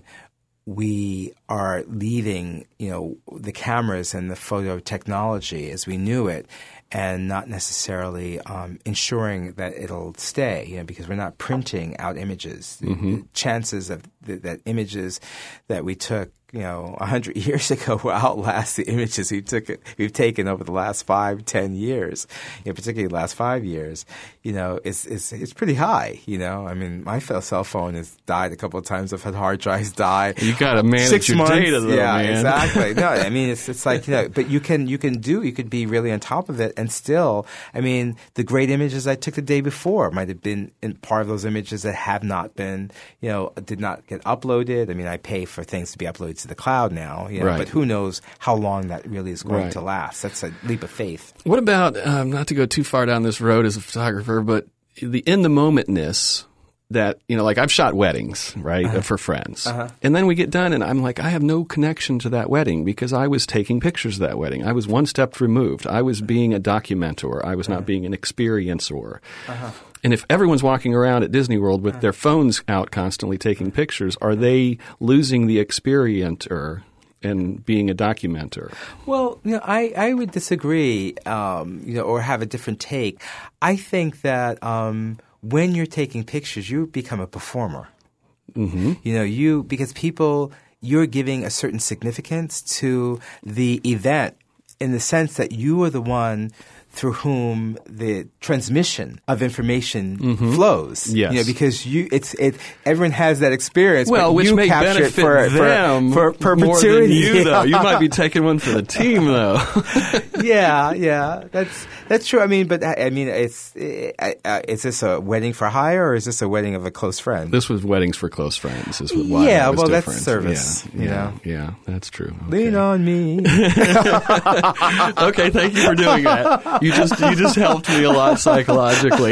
we are leaving you know the cameras and the photo technology as we knew it, and not necessarily um, ensuring that it'll stay. You know, because we're not printing out images. Mm-hmm. The chances of th- that images that we took. You know, a hundred years ago will outlast the images we took, we've taken over the last five, ten years. You know, particularly the last five years. You know, it's it's it's pretty high. You know, I mean, my cell phone has died a couple of times. I've had hard drives die. You got to manage Six your months, data, though, yeah, man. exactly. No, I mean, it's it's like you know, but you can you can do you could be really on top of it, and still, I mean, the great images I took the day before might have been in part of those images that have not been, you know, did not get uploaded. I mean, I pay for things to be uploaded to the cloud now, you know, right. but who knows how long that really is going right. to last. That's a leap of faith. What about, um, not to go too far down this road as a photographer, but the in-the-momentness that, you know, like I've shot weddings, right, uh-huh. for friends. Uh-huh. And then we get done and I'm like, I have no connection to that wedding because I was taking pictures of that wedding. I was one step removed. I was being a documenter. I was uh-huh. not being an experiencer. Uh-huh. And if everyone's walking around at Disney World with their phones out constantly taking pictures, are they losing the experienter and being a documenter? Well, you know, I, I would disagree, um, you know, or have a different take. I think that um, when you're taking pictures, you become a performer. Mm-hmm. You know, you because people, you're giving a certain significance to the event in the sense that you are the one through whom the transmission of information mm-hmm. flows. Yes. You know, because you, it's, it, everyone has that experience. Well, but which you may capture benefit it for, them for, for more than perpetuity. you, though. You might be taking one for the team, though. yeah, yeah, that's that's true. I mean, but I mean, it's uh, uh, is this a wedding for hire or is this a wedding of a close friend? This was weddings for close friends. Is why yeah, it was well, different. that's service. Yeah, you yeah, know, yeah, that's true. Okay. Lean on me. Okay, thank you for doing that. You just you just helped me a lot psychologically.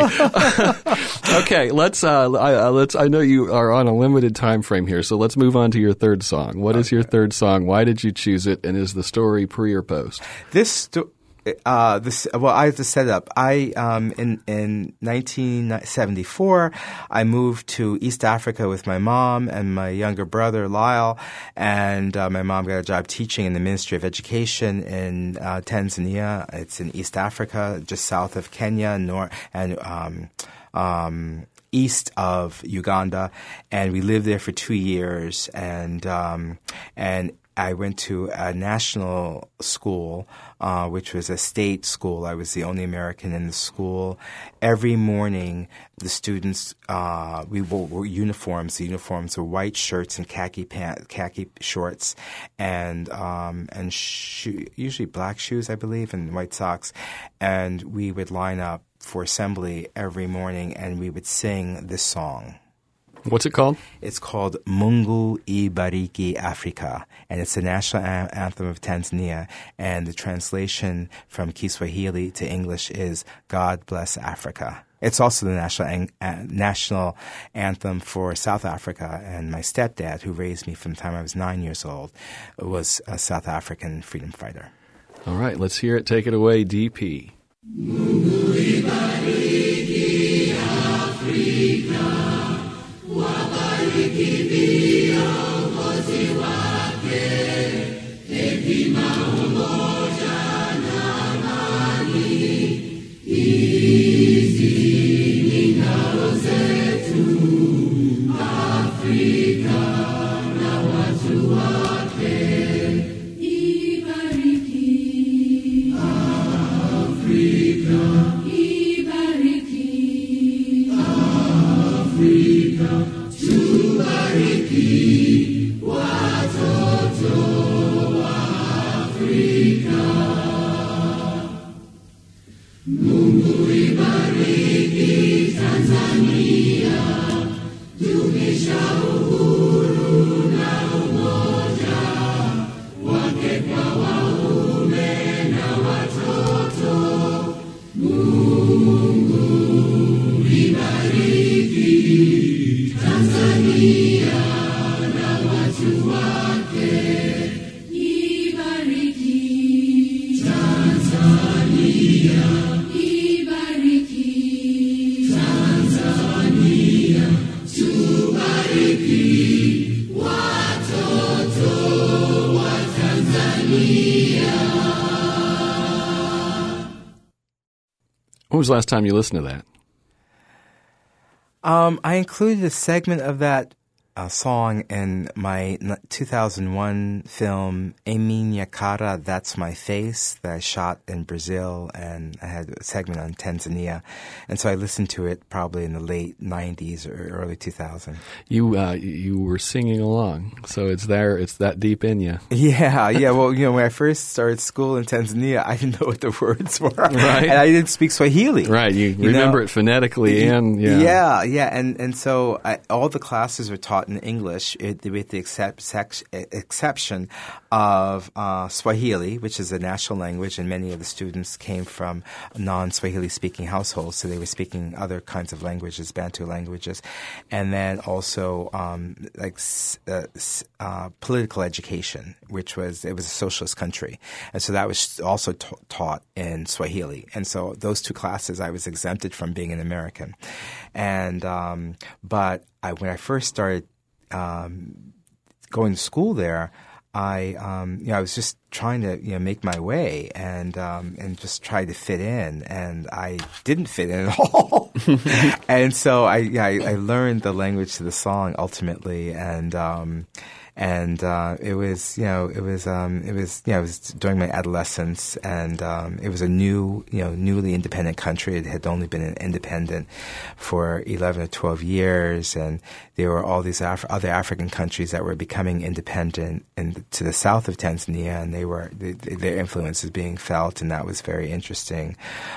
Okay, let's uh, I, uh, let's. I know you are on a limited time frame here, so let's move on to your third song. What okay. is your third song? Why did you choose it? And is the story pre or post? This. Sto- Uh, this, well, I have to set it up. I, um, in, in nineteen seventy-four, I moved to East Africa with my mom and my younger brother, Lyle, and, uh, my mom got a job teaching in the Ministry of Education in, uh, Tanzania. It's in East Africa, just south of Kenya, north, and, um, um, east of Uganda. And we lived there for two years and, um, and, I went to a national school, uh, which was a state school. I was the only American in the school. Every morning, the students, uh, we wore, wore uniforms. The uniforms were white shirts and khaki pants, khaki shorts, and um, and sho- usually black shoes, I believe, and white socks. And we would line up for assembly every morning, and we would sing this song. What's it called? It's called Mungu Ibariki Afrika, and it's the national a- anthem of Tanzania. And the translation from Kiswahili to English is God Bless Africa. It's also the national an- uh, national anthem for South Africa. And my stepdad, who raised me from the time I was nine years old, was a South African freedom fighter. All right, let's hear it. Take it away, D P. Mungu ibariki Afrika, wabariki viongozi wake, hekima, umoja na amani. Hizi ni ngao zetu, Afrika na watu wake. Ibariki Afrika, ibariki Afrika, tubariki watoto wa Afrika. Mungu ibariki Tanzania, dumisha uhuru na umoja wake kwa waume na watoto. Mungu ibariki Tanzania na watu wake. Ibariki Tanzania, ibariki Tanzania, tubariki watoto wa Tanzania. When was the last time you listened to that? Um, I included a segment of that uh, song in my two thousand one film A Minha Cara, That's My Face, that I shot in Brazil, and I had a segment on Tanzania. And so I listened to it probably in the late nineties or early two thousand. You uh, you were singing along, so it's there. It's that deep in you. Yeah, yeah. Well, you know, when I first started school in Tanzania, I didn't know what the words were, Right. and I didn't speak Swahili. Right, you, You remember know? it phonetically and yeah. yeah, yeah. And and so I, all the classes were taught in English, it, with the except, sec, exception of uh, Swahili, which is a national language, and many of the students came from non-Swahili speaking households, so they were speaking other kinds of languages, Bantu languages, and then also um, like uh, uh, political education, which was it was a socialist country, and so that was also t- taught in Swahili, and so those two classes I was exempted from being an American, and um, but I, when I first started um, going to school there, I um, you know I was just trying to you know make my way and um, and just try to fit in, and I didn't fit in at all. And so I yeah I, I learned the language to the song ultimately, and um, and uh, it was you know it was um, it was you know it was during my adolescence, and um, it was a new you know newly independent country. It had only been independent for eleven or twelve years, and there were all these Af- other African countries that were becoming independent in, to the south of Tanzania, and they were they, their influence was being felt, and that was very interesting.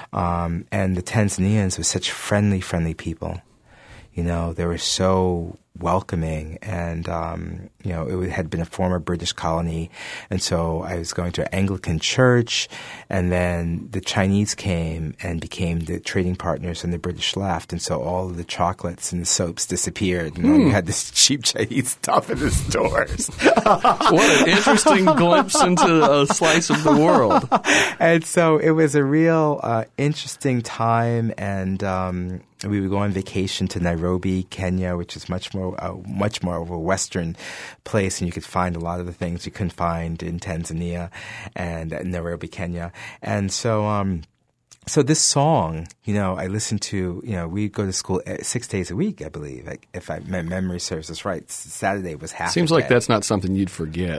Um, and the Tanzanians were such friendly, friendly people. You know, they were so welcoming, and um, you know, it had been a former British colony, and so I was going to an Anglican church, and then the Chinese came and became the trading partners, and the British left, and so all of the chocolates and the soaps disappeared, and hmm. you had this cheap Chinese stuff in the stores. What an interesting glimpse into a slice of the world. And so it was a real uh, interesting time, and um, we would go on vacation to Nairobi, Kenya, which is much more, uh, much more of a Western place, and you could find a lot of the things you couldn't find in Tanzania and uh, Nairobi, Kenya. And so, um, so this song, you know, I listened to, you know, we go to school six days a week, I believe, like, if I, my memory serves us right. Saturday was half. Seems like that's not something you'd forget.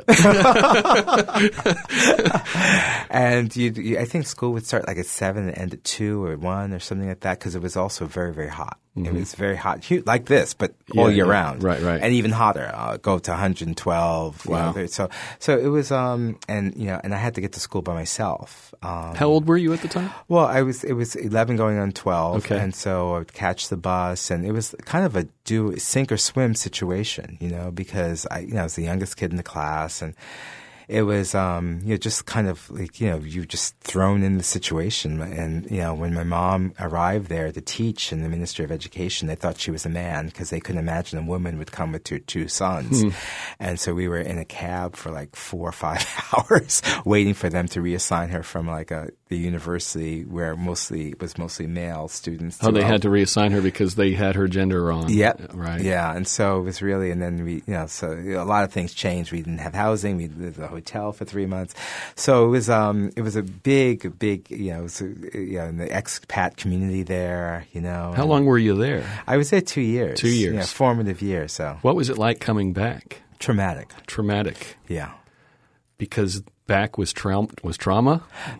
And you, you, I think school would start like at seven and end at two or one or something like that, because it was also very, very hot. Mm-hmm. It was very hot, like this, but yeah, all year yeah. round, right, right, and even hotter. Uh, go to one hundred twelve. Wow! You know, so, so it was, um, and you know, and I had to get to school by myself. Um, How old were you at the time? Well, I was. It was eleven going on twelve, okay. And so I would catch the bus, and it was kind of a do sink or swim situation, you know, because I, you know, I was the youngest kid in the class, and it was, um, you know, just kind of like, you know, you're just thrown in the situation. And, you know, when my mom arrived there to teach in the Ministry of Education, they thought she was a man because they couldn't imagine a woman would come with her two sons. Hmm. And so we were in a cab for like four or five hours waiting for them to reassign her from like a, the university where mostly it was mostly male students. Oh, they had to reassign her because they had her gender wrong. Yep. Right. Yeah. And so it was really, and then we, you know, so you know, a lot of things changed. We didn't have housing. We lived in a hotel for three months. So it was, um, it was a big, big, you know, it was, you know, in the expat community there, you know. How long were you there? I was there two years. Two years. Yeah, formative years. So. What was it like coming back? Traumatic. Traumatic. Yeah. Because back was tra- was trauma?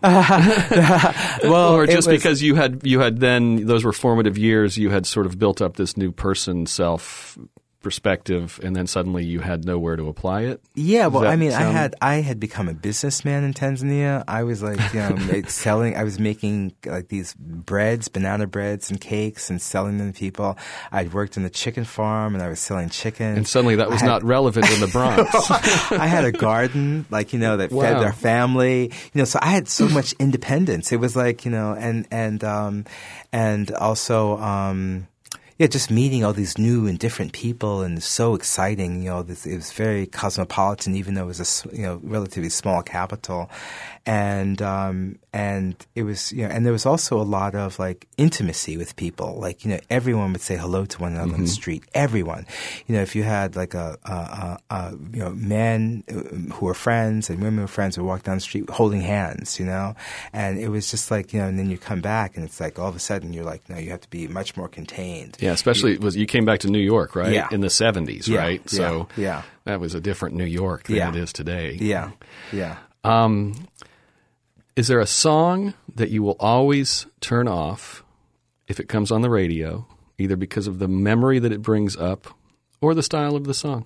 Well, or just was, because you had you had then those were formative years, you had sort of built up this new person self perspective, and then suddenly you had nowhere to apply it? Yeah, well, I mean, sound... I had I had become a businessman in Tanzania. I was like, you know, selling. I was making like these breads, banana breads, and cakes, and selling them to people. I'd worked in the chicken farm, and I was selling chicken. And suddenly, that was had... not relevant in the Bronx. I had a garden, like you know, that wow. fed our family. You know, so I had so much independence. It was like you know, and and um, and also. Um, Yeah, just meeting all these new and different people, and it's so exciting. You know, this, it was very cosmopolitan, even though it was a you know relatively small capital, and um, and it was you know, and there was also a lot of like intimacy with people. Like you know, everyone would say hello to one another mm-hmm. on the street. Everyone, you know, if you had like a, a, a, a you know men who were friends and women who were friends would walk down the street holding hands. You know, and it was just like you know, and then you come back and it's like all of a sudden you're like, no, you have to be much more contained. Yeah, especially it was you came back to New York, right? Yeah. In the seventies, yeah, right? Yeah, so yeah. that was a different New York than yeah. it is today. Yeah, yeah. Um, is there a song that you will always turn off if it comes on the radio, either because of the memory that it brings up or the style of the song?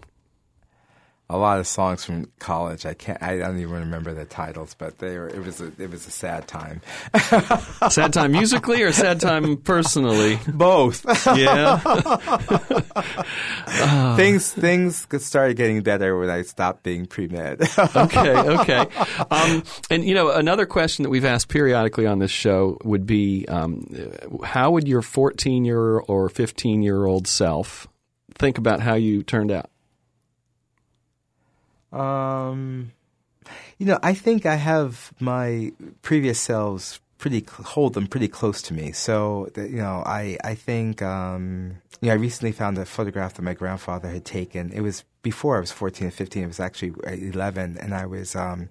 A lot of songs from college. I can't. I don't even remember the titles, but they were. It was a. It was a sad time. Sad time musically or sad time personally? Both. Yeah. uh. Things things started getting better when I stopped being pre-med. okay. Okay. Um, and you know, another question that we've asked periodically on this show would be, um, how would your fourteen-year or fifteen-year-old self think about how you turned out? Um, you know, I think I have my previous selves pretty hold them pretty close to me. So, that, you know, I I think um, you know, I recently found a photograph that my grandfather had taken. It was before I was fourteen or fifteen. It was actually eleven, and I was. Um,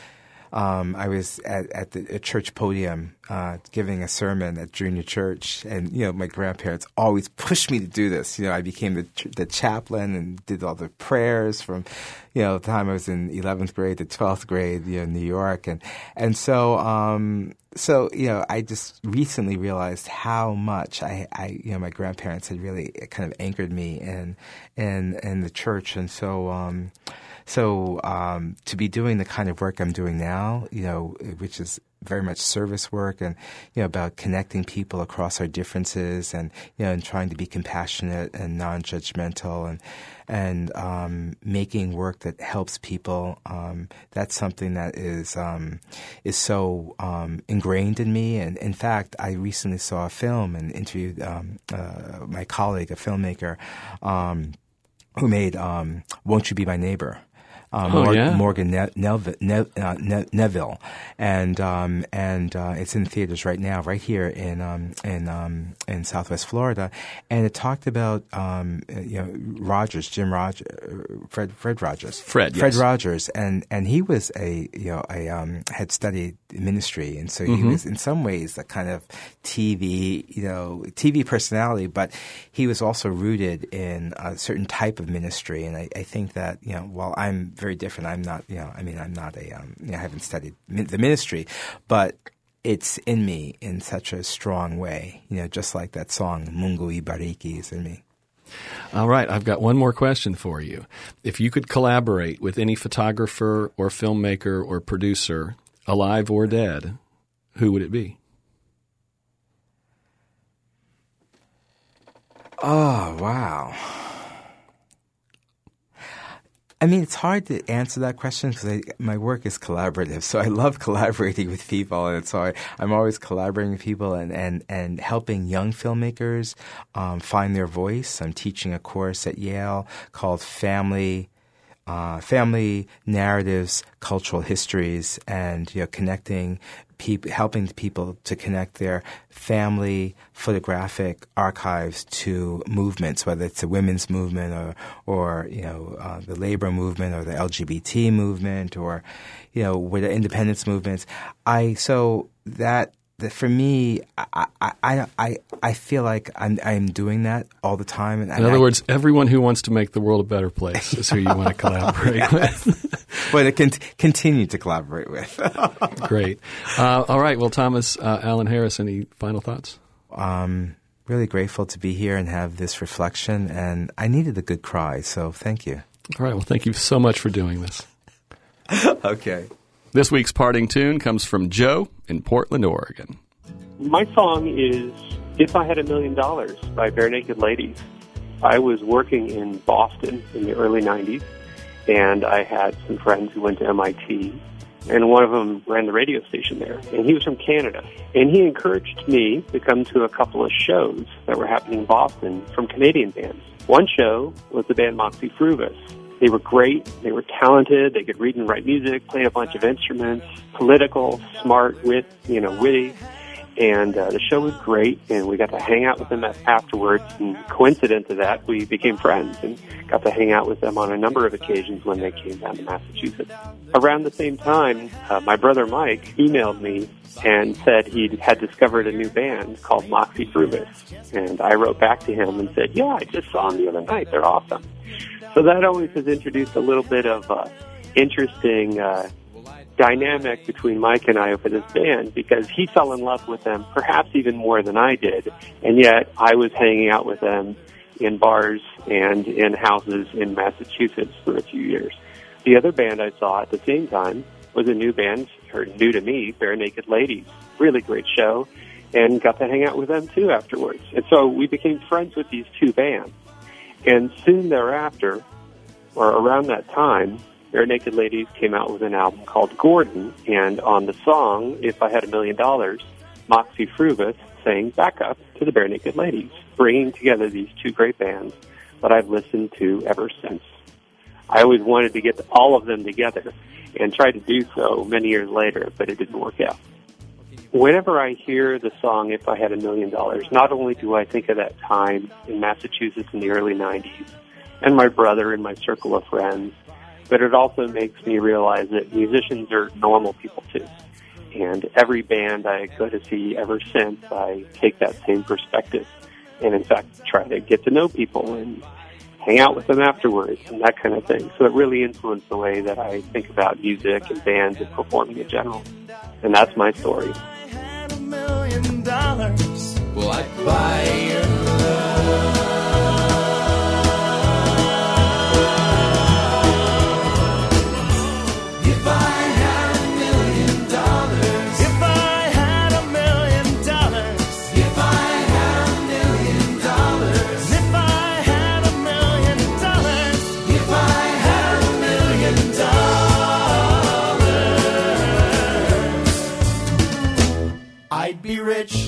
Um, I was at, at the a church podium uh, giving a sermon at junior church, and you know my grandparents always pushed me to do this. You know, I became the the chaplain and did all the prayers from, you know, the time I was in eleventh grade to twelfth grade, you know, in New York, and and so um, so you know I just recently realized how much I, I you know my grandparents had really kind of anchored me in in in the church, and so. Um, So um, to be doing the kind of work I'm doing now, you know, which is very much service work and, you know, about connecting people across our differences and, you know, and trying to be compassionate and non-judgmental and, and um, making work that helps people, um, that's something that is um, is so um, ingrained in me. And in fact, I recently saw a film and interviewed um, uh, my colleague, a filmmaker, um, who made um, Won't You Be My Neighbor? Um, oh, Morgan, yeah? Morgan ne- Neville, ne- uh, ne- Neville, and um, and uh, it's in theaters right now, right here in um, in um, in Southwest Florida, and it talked about um, you know Rogers, Jim Rogers, Fred Fred Rogers, Fred Fred yes. Rogers, and and he was a you know a um, had studied ministry, and so he mm-hmm. was in some ways a kind of T V you know T V personality, but he was also rooted in a certain type of ministry, and I, I think that you know while I'm very different. I'm not, you know, I mean, I'm not a, um, you know, I haven't studied the ministry, but it's in me in such a strong way, you know, just like that song, Mungu Ibariki is in me. All right. I've got one more question for you. If you could collaborate with any photographer or filmmaker or producer, alive or dead, who would it be? Oh, wow. I mean, it's hard to answer that question because my work is collaborative. So I love collaborating with people. And so I, I'm always collaborating with people and, and, and helping young filmmakers um, find their voice. I'm teaching a course at Yale called Family uh, Family Narratives, Cultural Histories, and you know, connecting people, helping people to connect their family photographic archives to movements, whether it's the women's movement or, or you know, uh, the labor movement or the L G B T movement or, you know, with the independence movements. I so that. That for me, I, I I I feel like I'm I'm doing that all the time. And in other I, words, everyone who wants to make the world a better place is who you want to collaborate with. But it can continue to collaborate with. Great. Uh, all right. Well, Thomas uh, Allen Harris, any final thoughts? Um, really grateful to be here and have this reflection, and I needed a good cry, so thank you. All right. Well, thank you so much for doing this. Okay. This week's parting tune comes from Joe in Portland, Oregon. My song is If I Had a Million Dollars by Bare Naked Ladies. I was working in Boston in the early nineties, and I had some friends who went to M I T, and one of them ran the radio station there, and he was from Canada. And he encouraged me to come to a couple of shows that were happening in Boston from Canadian bands. One show was the band Moxy Früvous. They were great. They were talented. They could read and write music, play a bunch of instruments, political, smart, wit, you know, witty. And uh, the show was great, and we got to hang out with them afterwards. And coincident to that, we became friends and got to hang out with them on a number of occasions when they came down to Massachusetts. Around the same time, uh, my brother Mike emailed me and said he had discovered a new band called Moxy Früvous. And I wrote back to him and said, yeah, I just saw them the other night. They're awesome. So that always has introduced a little bit of uh, interesting uh, dynamic between Mike and I over this band, because he fell in love with them perhaps even more than I did, and yet I was hanging out with them in bars and in houses in Massachusetts for a few years. The other band I saw at the same time was a new band, or new to me, Bare Naked Ladies. Really great show, and got to hang out with them too afterwards. And so we became friends with these two bands. And soon thereafter, or around that time, Bare Naked Ladies came out with an album called Gordon, and on the song, If I Had a Million Dollars, Moxy Früvous sang backup to the Bare Naked Ladies, bringing together these two great bands that I've listened to ever since. I always wanted to get all of them together and tried to do so many years later, but it didn't work out. Whenever I hear the song If I Had a Million Dollars, not only do I think of that time in Massachusetts in the early nineties and my brother and my circle of friends, but it also makes me realize that musicians are normal people too. And every band I go to see ever since, I take that same perspective and, in fact, try to get to know people and hang out with them afterwards and that kind of thing. So it really influenced the way that I think about music and bands and performing in general. And that's my story. Million dollars, well, I'd buy your love. If I had a million dollars, if I had a million dollars, if I had a million dollars, if I had a million dollars, if I had a million dollars, I'd be rich.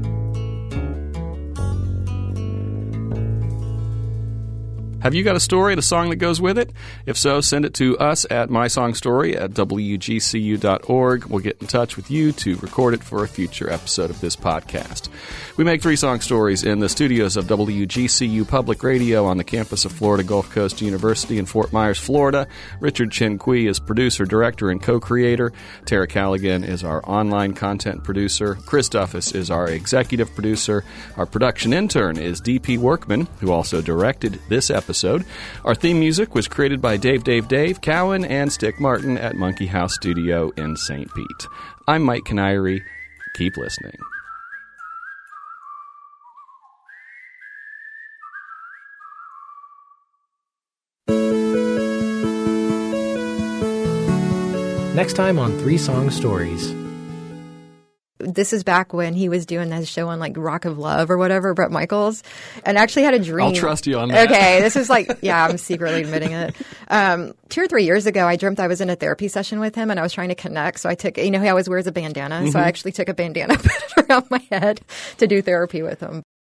Have you got a story and a song that goes with it? If so, send it to us at mysongstory at w g c u dot org. We'll get in touch with you to record it for a future episode of this podcast. We make Three Song Stories in the studios of W G C U Public Radio on the campus of Florida Gulf Coast University in Fort Myers, Florida. Richard Chin-Kui is producer, director, and co-creator. Tara Callaghan is our online content producer. Chris Duffus is our executive producer. Our production intern is D P Workman, who also directed this episode. Our theme music was created by Dave Dave Dave Cowan and Stick Martin at Monkey House Studio in Saint Pete. I'm Mike Canary. Keep listening. Next time on Three Song Stories. this is back when he was doing that show on like Rock of Love or whatever, Bret Michaels, and actually had a dream. I'll trust you on that. Okay, this is like, yeah, I'm secretly admitting it. Um, two or three years ago, I dreamt I was in a therapy session with him, and I was trying to connect. So I took, you know, he always wears a bandana, mm-hmm. so I actually took a bandana, put it around my head to do therapy with him.